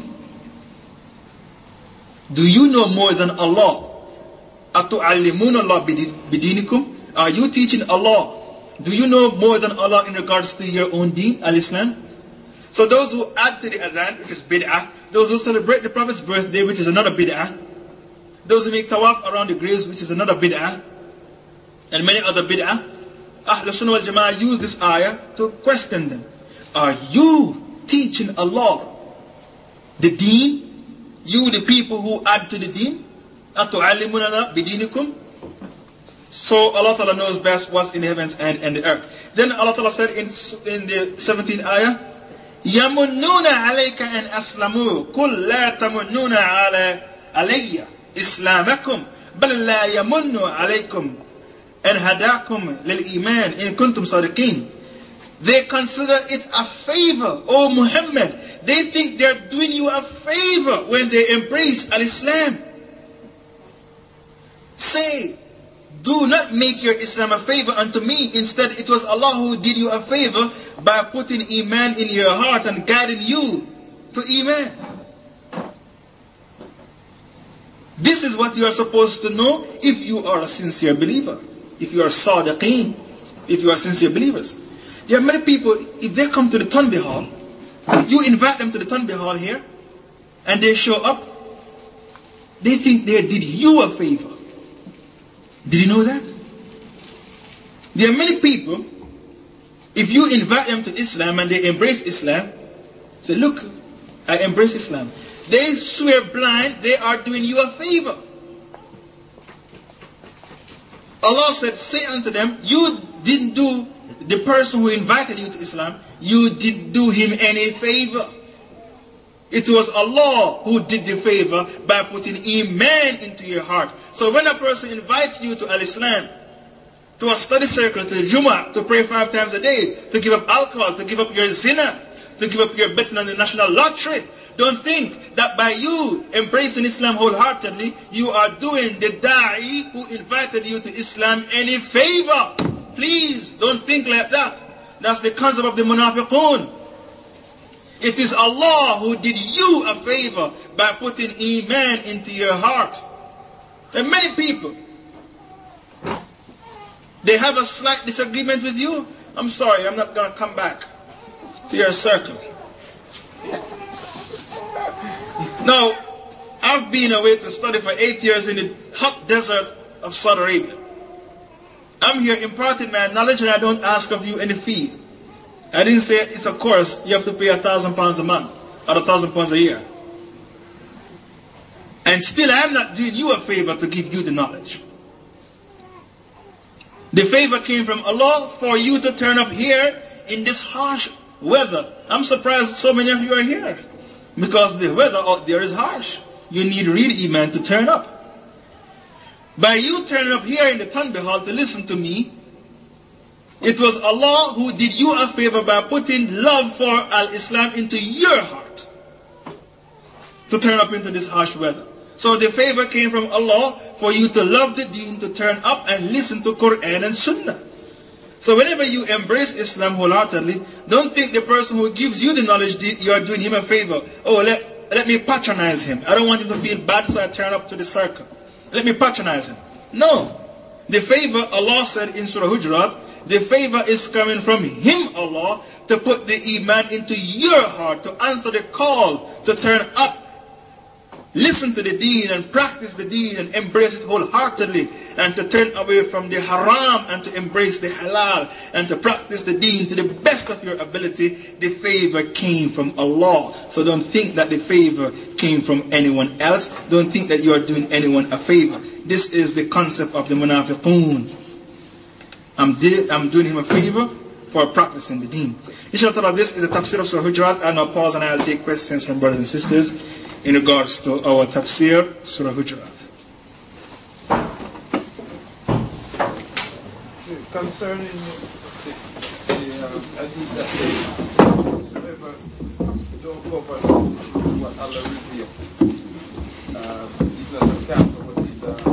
[SPEAKER 1] Do you know more than Allah? Atu'allimuna Allah bidinikum? Are you teaching Allah? Do you know more than Allah in regards to your own deen, al-Islam? So those who add to the adhan, which is bid'ah, those who celebrate the Prophet's birthday, which is another bid'ah, those who make tawaf around the graves, which is another bid'ah, and many other bid'ah, Ahlul Sunnah wal Jama'ah use this ayah to question them. Are you teaching Allah the deen? You, the people who add to the deen? Atu'allimunana bidinikum? So Allah Ta'ala knows best what's in the heavens and in the earth. Then Allah Ta'ala said in, in the seventeenth ayah, يَمُنُّونَ عَلَيْكَ أَنْ أَسْلَمُوا قُلْ لَا تَمُنُّونَ عَلَى عَلَيَّ إِسْلَامَكُمْ بَلْ لَا يَمُنُّ عَلَيْكُمْ and hadakum lil iman in kuntum sadiqin. They consider it a favor, O Muhammad. They think they're doing you a favor when they embrace al-Islam. Say, do not make your Islam a favor unto me. Instead, it was Allah who did you a favor by putting Iman in your heart and guiding you to Iman. This is what you are supposed to know if you are a sincere believer. If you are sadiqeen. If you are sincere believers. There are many people, if they come to the Tanbih Hall, you invite them to the Tanbih Hall here, and they show up, they think they did you a favor. Did you know that? There are many people, if you invite them to Islam and they embrace Islam, say, look, I embrace Islam. They swear blind they are doing you a favor. Allah said, say unto them, you didn't do the person who invited you to Islam, you didn't do him any favor. It was Allah who did the favor by putting Iman into your heart. So when a person invites you to Al-Islam, to a study circle, to the Jummah, to pray five times a day, to give up alcohol, to give up your zina, to give up your betting on the national lottery, don't think that by you embracing Islam wholeheartedly, you are doing the da'i who invited you to Islam any favor. Please, don't think like that. That's the concept of the munafiqun. It is Allah who did you a favor by putting Iman into your heart. And many people, they have a slight disagreement with you. I'm sorry, I'm not going to come back to your circle. Now, I've been away to study for eight years in the hot desert of Saudi Arabia. I'm here imparting my knowledge and I don't ask of you any fee. I didn't say it's a course, you have to pay a thousand pounds a month or a thousand pounds a year. And still I'm not doing you a favor to give you the knowledge. The favor came from Allah for you to turn up here in this harsh weather. I'm surprised so many of you are here. Because the weather out there is harsh. You need real Iman to turn up. By you turning up here in the Tanbih Hall to listen to me, it was Allah who did you a favor by putting love for Al-Islam into your heart. To turn up into this harsh weather. So the favor came from Allah for you to love the deen, to turn up and listen to Quran and Sunnah. So whenever you embrace Islam wholeheartedly, don't think the person who gives you the knowledge, you are doing him a favor. Oh, let, let me patronize him. I don't want him to feel bad, so I turn up to the circle. Let me patronize him. No. The favor, Allah said in Surah Hujurat, the favor is coming from Him, Allah, to put the Iman into your heart, to answer the call, to turn up. Listen to the deen and practice the deen and embrace it wholeheartedly, and to turn away from the haram and to embrace the halal and to practice the deen to the best of your ability. The favor came from Allah. So don't think that the favor came from anyone else. Don't think that you are doing anyone a favor. This is the concept of the munafiqun. I'm, di- I'm doing him a favor for practicing the deen. Inshallah, this is the tafsir of Surah Hujurat. I'll now pause and I'll take questions from brothers and sisters in regards to our tafsir, Surah Hujurat.
[SPEAKER 3] Concerning the hadith that says, whoever don't cover what Allah revealed, uh, he's not a kafir, but he's a,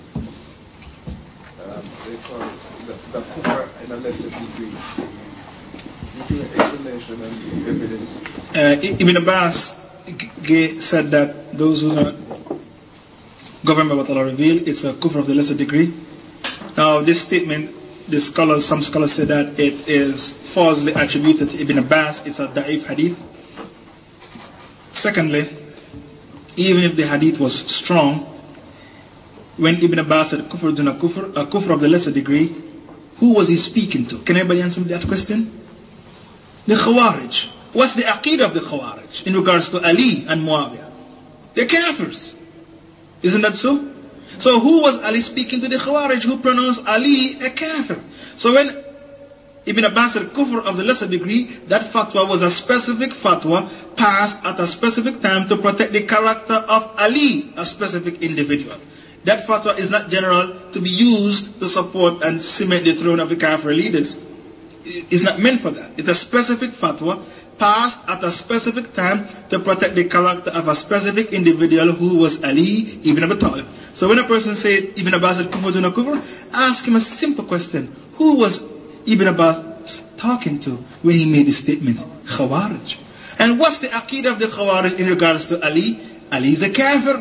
[SPEAKER 3] uh, they call it, he's a, he's a kufr in a lesser degree. Give an explanation and evidence.
[SPEAKER 1] Uh, Ibn Abbas said that those who are governed by what Allah revealed, it's a kufr of the lesser degree. Now, this statement, the scholars, some scholars say that it is falsely attributed to Ibn Abbas. It's a da'if hadith. Secondly, even if the hadith was strong, when Ibn Abbas said kufr duna kufr, a kufr of the lesser degree, who was he speaking to? Can anybody answer that question? The Khawarij. What's the aqeedah of the Khawarij in regards to Ali and Muawiyah? They're kafirs. Isn't that so? So who was Ali speaking to? The Khawarij, who pronounced Ali a kafir. So when Ibn Abbas said kufr of the lesser degree, that fatwa was a specific fatwa passed at a specific time to protect the character of Ali, a specific individual. That fatwa is not general to be used to support and cement the throne of the Kafir leaders. It's not meant for that. It's a specific fatwa passed at a specific time to protect the character of a specific individual who was Ali ibn Abi Talib. So when a person says Ibn Abbas al-Kufr duna kufr, ask him a simple question. Who was Ibn Abbas talking to when he made this statement? Khawarij. And what's the aqeedah of the Khawarij in regards to Ali? Ali is a kafir.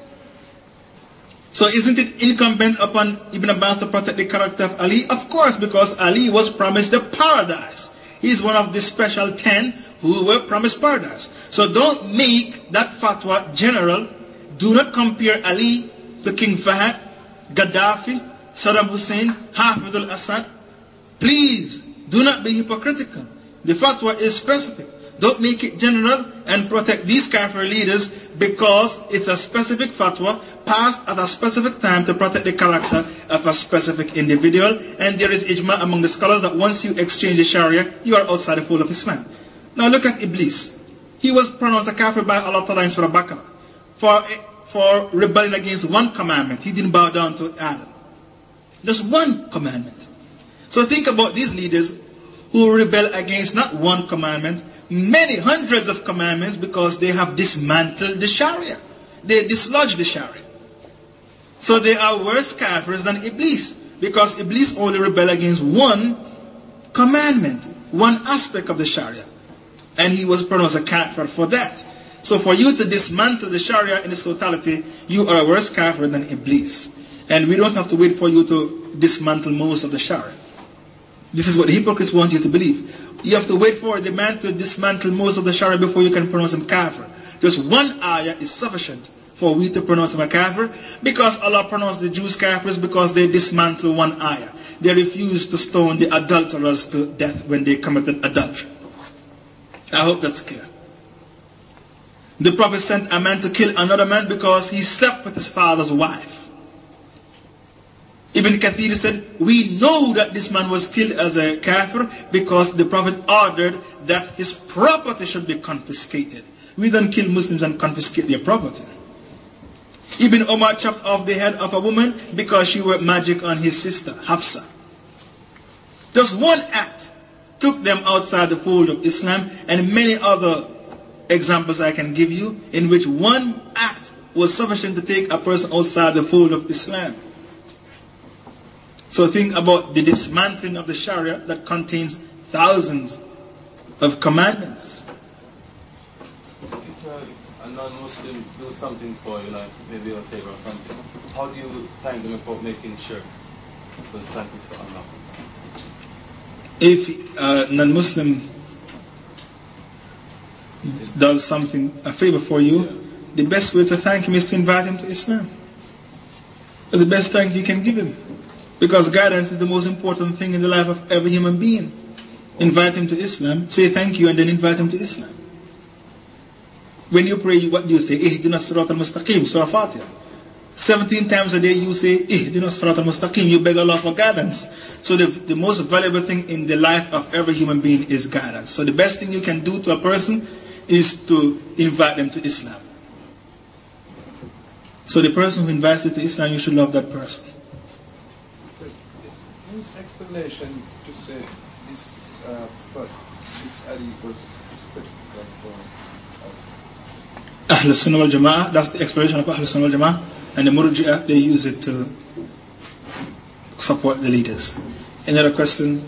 [SPEAKER 1] So isn't it incumbent upon Ibn Abbas to protect the character of Ali? Of course, because Ali was promised the paradise. He's one of the special ten who were promised paradise. So don't make that fatwa general. Do not compare Ali to King Fahd, Gaddafi, Saddam Hussein, Hafid al-Assad. Please, do not be hypocritical. The fatwa is specific. Don't make it general and protect these Kafir leaders because it's a specific fatwa passed at a specific time to protect the character of a specific individual. And there is ijma among the scholars that once you exchange the Sharia, you are outside the fold of Islam. Now look at Iblis. He was pronounced a Kafir by Allah Ta'ala in Surah Baqarah for, for rebelling against one commandment. He didn't bow down to Adam. Just one commandment. So think about these leaders who rebel against not one commandment, many hundreds of commandments because they have dismantled the Sharia. They dislodged the Sharia. So they are worse kafirs than Iblis because Iblis only rebelled against one commandment, one aspect of the Sharia. And he was pronounced a kafir for that. So for you to dismantle the Sharia in its totality, you are a worse kafir than Iblis. And we don't have to wait for you to dismantle most of the Sharia. This is what the hypocrites want you to believe. You have to wait for the man to dismantle most of the Sharia before you can pronounce him kafir. Just one ayah is sufficient for we to pronounce him a kafir, because Allah pronounced the Jews kafirs because they dismantle one ayah. They refused to stone the adulterers to death when they committed adultery. I hope that's clear. The Prophet sent a man to kill another man because he slept with his father's wife. Ibn Kathir said, we know that this man was killed as a kafir because the Prophet ordered that his property should be confiscated. We don't kill Muslims and confiscate their property. Ibn Omar chopped off the head of a woman because she worked magic on his sister, Hafsa. Just one act took them outside the fold of Islam, and many other examples I can give you in which one act was sufficient to take a person outside the fold of Islam. So think about the dismantling of the Sharia that contains thousands of commandments.
[SPEAKER 4] If uh, a non-Muslim do something for you, like maybe a favor or something, how do you thank them for making sure those thanks is for Allah?
[SPEAKER 1] If a non-Muslim does something, a favor for you, yeah. The best way to thank him is to invite him to Islam. That's the best thank you can give him. Because guidance is the most important thing in the life of every human being. Invite him to Islam, say thank you, and then invite him to Islam. When you pray, what do you say? Ihdina as-sirat al-mustaqim, Surah Fatiha. seventeen times a day you say, Ihdina as-sirat al-mustaqim, you beg Allah for guidance. So the, the most valuable thing in the life of every human being is guidance. So the best thing you can do to a person is to invite them to Islam. So the person who invites you to Islam, you should love that person.
[SPEAKER 3] His explanation to say this, uh, but this hadith was critical for
[SPEAKER 1] Ahl Sunnah wal Jama'ah, that's the explanation of Ahl Sunnah wal Jama'ah, and the Murji'ah, they use it to support the leaders. Any other questions?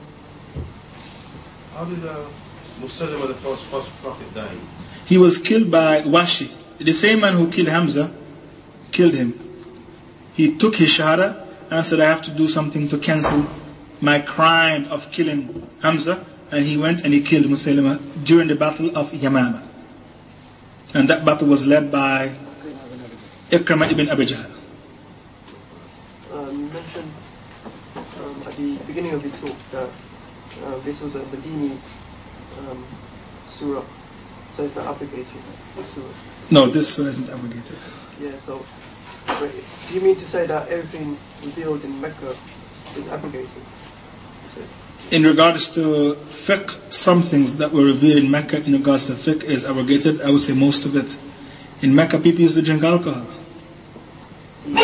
[SPEAKER 4] How did uh, Musaylimah, the first, first prophet, die?
[SPEAKER 1] He was killed by Washi. The same man who killed Hamza killed him. He took his shahada and said, I have to do something to cancel my crime of killing Hamza. And he went and he killed Musaylimah during the battle of Yamama. And that battle was led by Ikramah ibn Abi Jahl.
[SPEAKER 2] Um, you mentioned um, at the beginning of the talk that uh, this was a Madini um, surah, so it's not abrogated. This surah.
[SPEAKER 1] No, this surah isn't abrogated.
[SPEAKER 2] Yeah, so but do you mean to say that everything revealed in Mecca is abrogated?
[SPEAKER 1] In regards to fiqh, some things that were revealed in Mecca in regards to fiqh is abrogated. I would say most of it. In Mecca, people used to drink alcohol.
[SPEAKER 2] The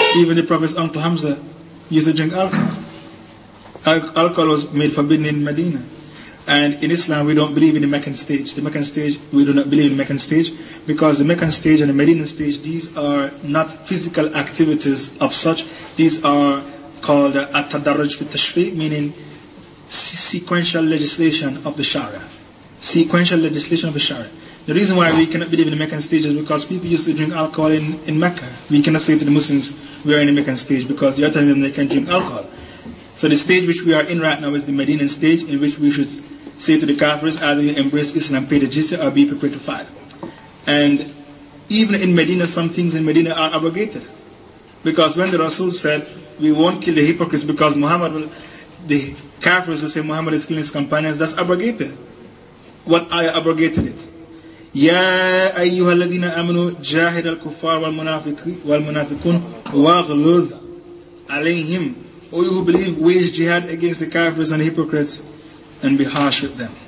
[SPEAKER 1] Even the Prophet's uncle Hamza used to drink alcohol. Al- alcohol was made forbidden in Medina. And in Islam, we don't believe in the Meccan stage. The Meccan stage, we do not believe in the Meccan stage because the Meccan stage and the Medinan stage, these are not physical activities of such. These are called at-tadarruj fi tashri', meaning sequential legislation of the Sharia. Sequential legislation of the Sharia. The reason why we cannot believe in the Meccan stage is because people used to drink alcohol in, in Mecca. We cannot say to the Muslims, we are in the Meccan stage because they are telling them they can drink alcohol. So the stage which we are in right now is the Medinan stage, in which we should say to the Kafirs, either you embrace Islam, pay the jizya, or be prepared to fight. And even in Medina, some things in Medina are abrogated. Because when the Rasul said, we won't kill the hypocrites because Muhammad will, the Kafirs will say Muhammad is killing his companions, that's abrogated. What ayah abrogated it? يا أيها الذين آمنوا جاهد الكفار والمنافقون واغلظ عليهم. O you who believe, wage jihad against the Kafirs and the hypocrites and be harsh with them.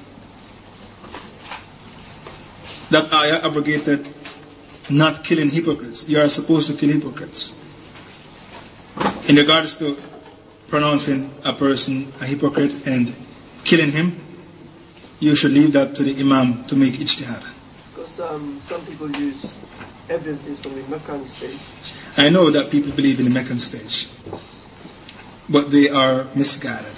[SPEAKER 1] That ayah abrogated not killing hypocrites. You are supposed to kill hypocrites. In regards to pronouncing a person a hypocrite and killing him, you should leave that to the Imam to make ijtihad.
[SPEAKER 2] Because um, some people use evidences from the Meccan stage.
[SPEAKER 1] I know that people believe in the Meccan stage, but they are misguided.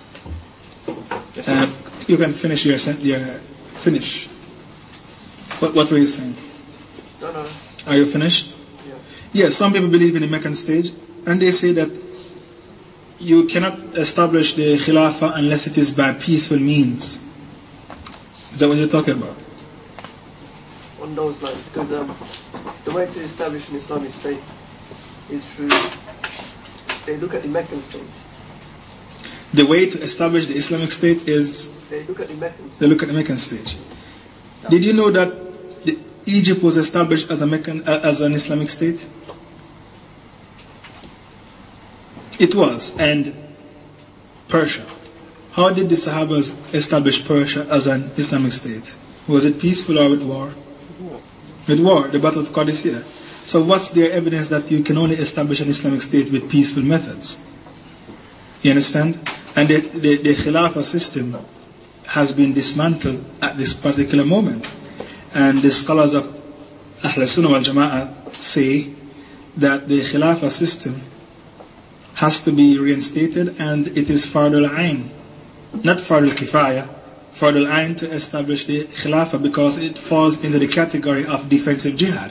[SPEAKER 1] Uh, you can finish your sentence. Finish. What, what were you saying?
[SPEAKER 2] No, no.
[SPEAKER 1] Are you finished?
[SPEAKER 2] Yeah.
[SPEAKER 1] Yes, some people believe in the Meccan stage, and they say that you cannot establish the Khilafah unless it is by peaceful means. Is that what you're talking about?
[SPEAKER 2] On those lines, because um, the way to establish an Islamic state is through, they look at the Meccan stage.
[SPEAKER 1] The way to establish the Islamic State is
[SPEAKER 2] They look at the Meccan stage.
[SPEAKER 1] they look at the Meccan stage. Did you know that the, Egypt was established as a Meccan, uh, as an Islamic state? It was, and Persia. How did the Sahabas establish Persia as an Islamic state? Was it peaceful or with war?
[SPEAKER 2] War.
[SPEAKER 1] With war, the Battle of Qadisiyah. So what's their evidence that you can only establish an Islamic state with peaceful methods? You understand? And the, the, the Khilafah system has been dismantled at this particular moment. And the scholars of Ahl Sunnah wal Jama'ah say that the Khilafah system has to be reinstated, and it is Fardul Ain, not Fardul Kifaya, Fardul Ain to establish the Khilafah, because it falls into the category of defensive jihad.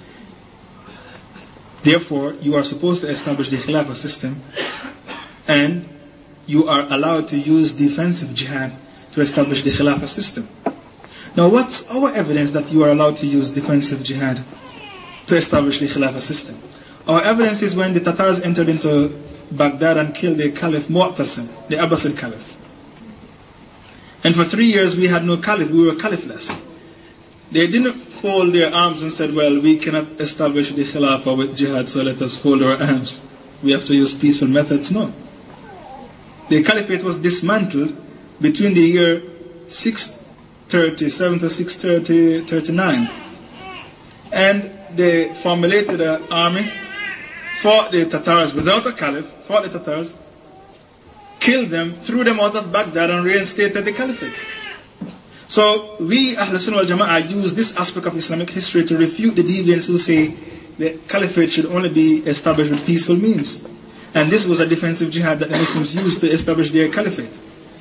[SPEAKER 1] Therefore, you are supposed to establish the Khilafah system, and you are allowed to use defensive jihad to establish the Khilafah system. Now, what's our evidence that you are allowed to use defensive jihad to establish the Khilafah system? Our evidence is when the Tatars entered into Baghdad and killed the Caliph Mu'tasim, the Abbasid Caliph. And for three years we had no Caliph, we were Caliphless. They didn't fold their arms and said, well, we cannot establish the Khilafah with jihad, so let us fold our arms. We have to use peaceful methods. No. The Caliphate was dismantled between the year six thirty-seven to six thirty-nine. And they formulated an army, fought the Tatars without a Caliph, fought the Tatars, killed them, threw them out of Baghdad, and reinstated the Caliphate. So we, Ahl Sunnah wal Jama'ah, use this aspect of Islamic history to refute the deviants who say the Caliphate should only be established with peaceful means. And this was a defensive jihad that the Muslims used to establish their Caliphate.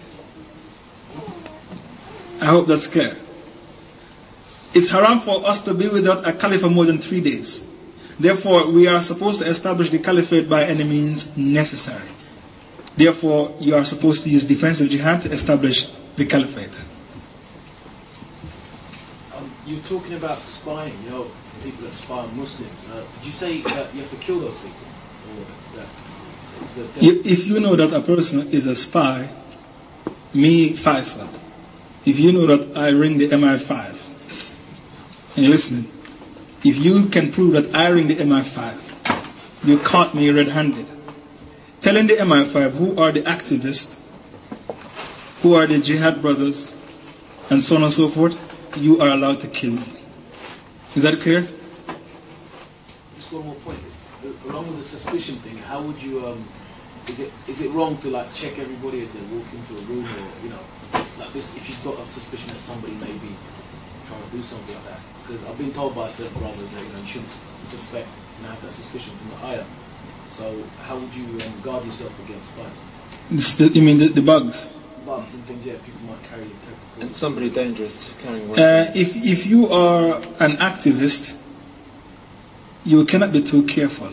[SPEAKER 1] I hope that's clear. It's haram for us to be without a Caliph for more than three days. Therefore, we are supposed to establish the Caliphate by any means necessary. Therefore, you are supposed to use defensive jihad to establish the Caliphate.
[SPEAKER 5] Um, you're talking about spying, you know, people that spy on Muslims. Uh, did you say that you have to kill those people? Or that it's a death?
[SPEAKER 1] You, if you know that a person is a spy, me, Faisal, if you know that I ring the M I five, and you're listening, if you can prove that I ring the M I five, you caught me red-handed, telling the M I five who are the activists, who are the jihad brothers, and so on and so forth, you are allowed to kill me. Is that clear?
[SPEAKER 5] Just one more point. A lot along with the suspicion thing, how would you um, is it is it wrong to like check everybody as they walk into a room, or you know, like this, if you've got a suspicion that somebody may be trying to do something like that? Because I've been told by certain brothers that you know you shouldn't suspect, you know, have that suspicion from the ayah. So how would you um, guard yourself against spies?
[SPEAKER 1] The, you mean the, the bugs?
[SPEAKER 5] Bugs and things, yeah, people might carry technical.
[SPEAKER 6] And somebody dangerous carrying one.
[SPEAKER 1] Uh, if if you are an activist, you cannot be too careful.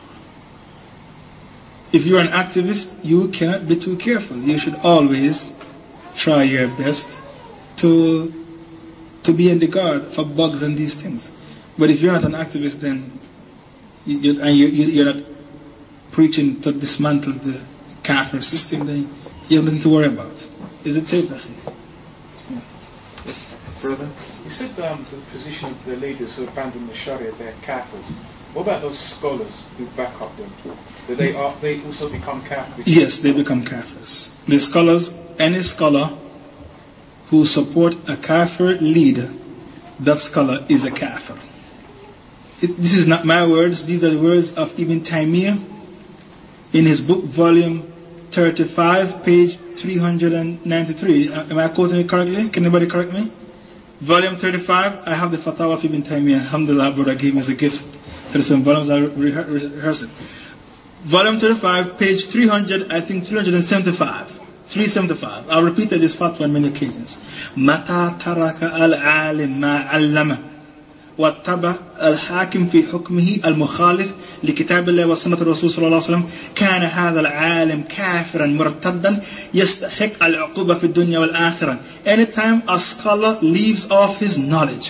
[SPEAKER 1] If you're an activist, you cannot be too careful. You should always try your best to to be on the guard for bugs and these things. But if you're not an activist, then you, you, and you, you, you're not preaching to dismantle the kafir system, then you have nothing to worry about. Is it tape? Yeah.
[SPEAKER 6] Yes, brother.
[SPEAKER 7] You said um, the position of the leaders who abandon the Sharia, they're kafirs. What about those scholars who back up them? Do they are they also become kafirs?
[SPEAKER 1] Yes, they become kafirs. The scholars, any scholar who support a kafir leader, that scholar is a kafir. It, this is not my words. These are the words of Ibn Taymiyyah in his book, volume thirty-five, page three hundred ninety-three. Am I quoting it correctly? Can anybody correct me? Volume thirty-five, I have the fatwa of Ibn Taymiyyah. Alhamdulillah, brother gave me as a gift to the same volumes. I rehearse it. Volume thirty-five, page three hundred, I think three hundred seventy-five. three seventy-five. I've repeated this fatwa on many occasions. Mata taraka al-alim ma allama واتبع الحاكم في حكمه المخالف لكتاب الله وسنة الرسول صلى الله عليه وسلم كان هذا العالم كافرا مرتدا يستحق العقوبة في الدنيا والآخرة. Anytime a scholar leaves off his knowledge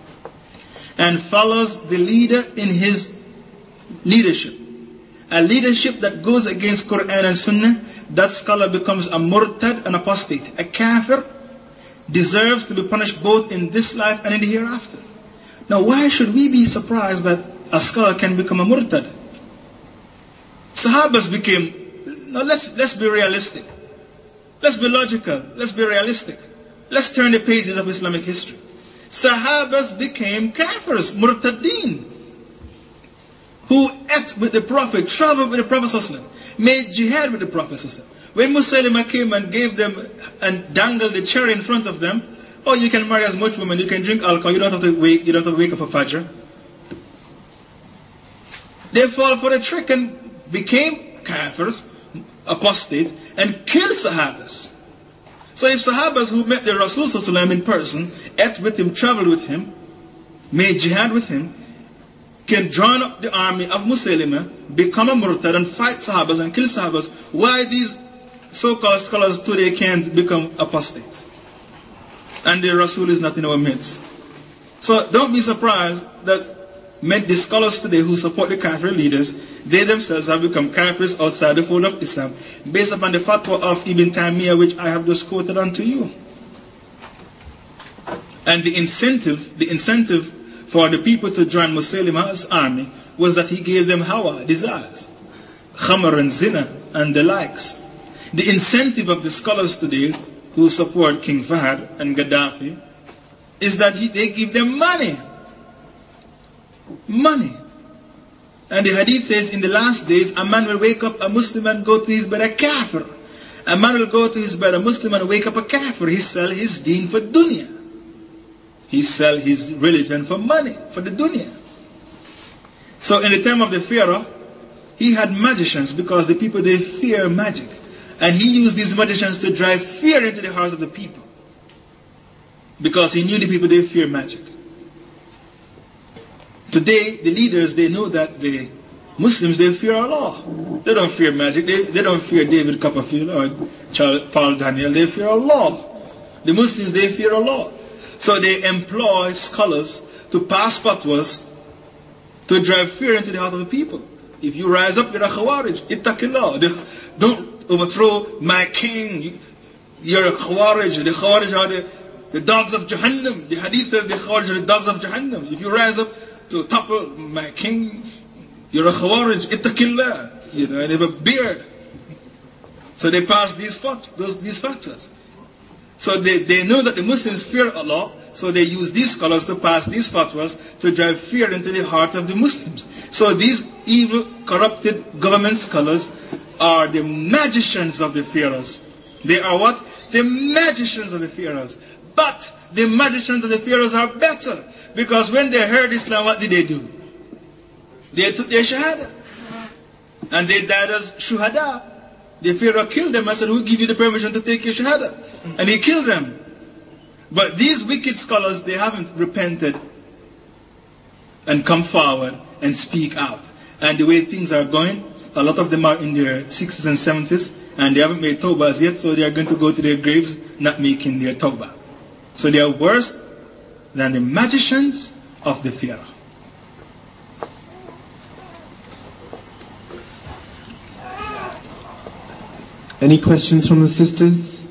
[SPEAKER 1] and follows the leader in his leadership, a leadership that goes against Quran and Sunnah, that scholar becomes a murtad, an apostate. A kafir deserves to be punished both in this life and in the hereafter. Now, why should we be surprised that a scholar can become a murtad? Sahabas became, now let's, let's be realistic. Let's be logical. Let's be realistic. Let's turn the pages of Islamic history. Sahabas became kafirs, murtadeen, who ate with the Prophet, traveled with the Prophet, made jihad with the Prophet. When Musaylimah came and gave them and dangled the cherry in front of them, oh, you can marry as much women, you can drink alcohol, you don't have to wake, you don't have to wake up for Fajr. They fall for the trick and became kafirs, apostates, and killed Sahabas. So if Sahabas who met the Rasul in person, ate with him, traveled with him, made jihad with him, can join up the army of Musaylimah, become a murtad and fight Sahabas and kill Sahabas, why these so-called scholars today can't become apostates? And the Rasul is not in our midst. So don't be surprised that the scholars today who support the Kafir leaders, they themselves have become Kafirs outside the fold of Islam, based upon the fatwa of Ibn Taymiyyah, which I have just quoted unto you. And the incentive, the incentive for the people to join Musaylimah's army was that he gave them hawa, desires, khamr and zina and the likes. The incentive of the scholars today who support King Fahd and Gaddafi is that he, they give them money. Money. And the hadith says in the last days, a man will wake up a Muslim and go to his bed a kafir. A man will go to his bed a Muslim and wake up a kafir. He sell his deen for dunya. He sell his religion for money, for the dunya. So in the time of the Pharaoh, he had magicians because the people, they fear magic. And he used these magicians to drive fear into the hearts of the people. Because he knew the people, they fear magic. Today, the leaders, they know that the Muslims, they fear Allah. They don't fear magic. They, they don't fear David Copperfield or Charles, Paul Daniel. They fear Allah. The Muslims, they fear Allah. So they employ scholars to pass fatwas to drive fear into the heart of the people. If you rise up, you're a Khawarij. Ittaqillah. Don't overthrow my king. You're a Khawarij. The Khawarij are the, the dogs of Jahannam. The hadith says the Khawarij are the dogs of Jahannam. If you rise up to topple my king, you're a Khawarij. Ittaqillah. You know, and they have a beard. So they pass these fat, those, these fatwas. So they, they know that the Muslims fear Allah, so they use these scholars to pass these fatwas to drive fear into the heart of the Muslims. So these evil corrupted government scholars are the magicians of the pharaohs. They are what? The magicians of the pharaohs. But the magicians of the pharaohs are better, because when they heard Islam, what did they do? They took their shahada. And they died as shuhada. The pharaoh killed them and said, who give you the permission to take your shahada? And he killed them. But these wicked scholars, they haven't repented and come forward and speak out. And the way things are going, a lot of them are in their sixties and seventies, and they haven't made tawbahs yet, so they are going to go to their graves not making their tawbah. So they are worse than the magicians of the pharaoh.
[SPEAKER 8] Any questions from the sisters?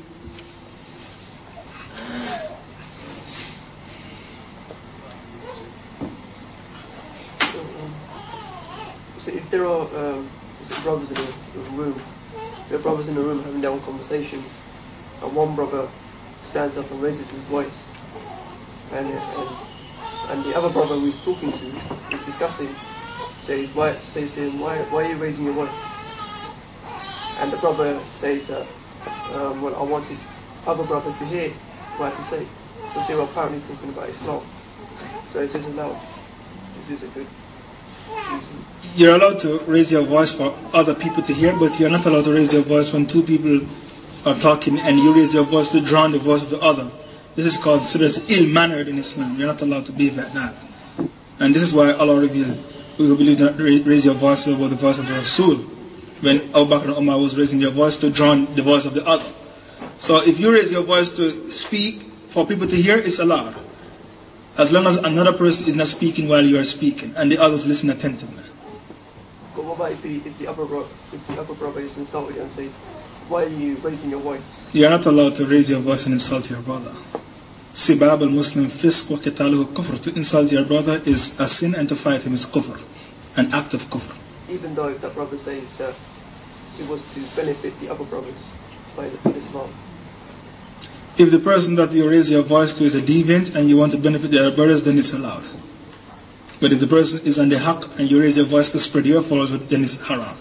[SPEAKER 2] So if there are um, brothers in a room, there are brothers in a room having their own conversations, and one brother stands up and raises his voice, and and, and the other brother who he's talking to is discussing, says, why, says to him, why, why are you raising your voice? And the brother says that, um, well, I wanted other brothers to hear what I have to say, because they were apparently talking about Islam. So it is allowed. This is a good reason.
[SPEAKER 1] You're allowed to raise your voice for other people to hear, but you're not allowed to raise your voice when two people are talking and you raise your voice to drown the voice of the other. This is called considered ill-mannered in Islam. You're not allowed to behave like that. And this is why Allah revealed, we will believe that raise your voice over the voice of the Rasul, when Abu Bakr and Umar was raising your voice to drown the voice of the other. So if you raise your voice to speak for people to hear, it's allowed, as long as another person is not speaking while you are speaking and the others listen attentively.
[SPEAKER 2] But what about if the, if the upper brother, if the upper brother is insulted and say, why are you raising your voice?
[SPEAKER 1] You are not allowed to raise your voice and insult your brother. Sibab al-Muslim fisq wa qitaluhu kufr. To insult your brother is a sin, and to fight him is kufr, an act of kufr.
[SPEAKER 2] Even though if that brother says that it was to benefit the other brothers by Islam.
[SPEAKER 1] If the person that you raise your voice to is a deviant and you want to benefit the other brothers, then it's allowed. But if the person is on the haqq and you raise your voice to spread your followers, then it's haram.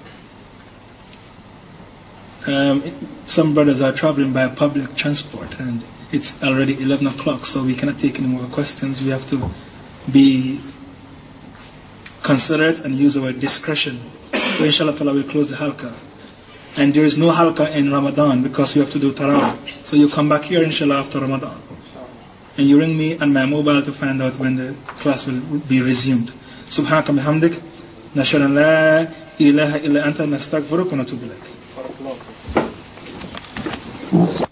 [SPEAKER 1] Um, some brothers are traveling by public transport and it's already eleven o'clock, so we cannot take any more questions. We have to be considerate and use our discretion. So inshallah ta'ala we'll close the halqa. And there is no halqa in Ramadan because we have to do tarawih. So you come back here inshallah after Ramadan. And you ring me on my mobile to find out when the class will be resumed. Subhanaka bihamdik. Nashhadu an la ilaha illa anta nastaghfiruka wa natubu ilaik.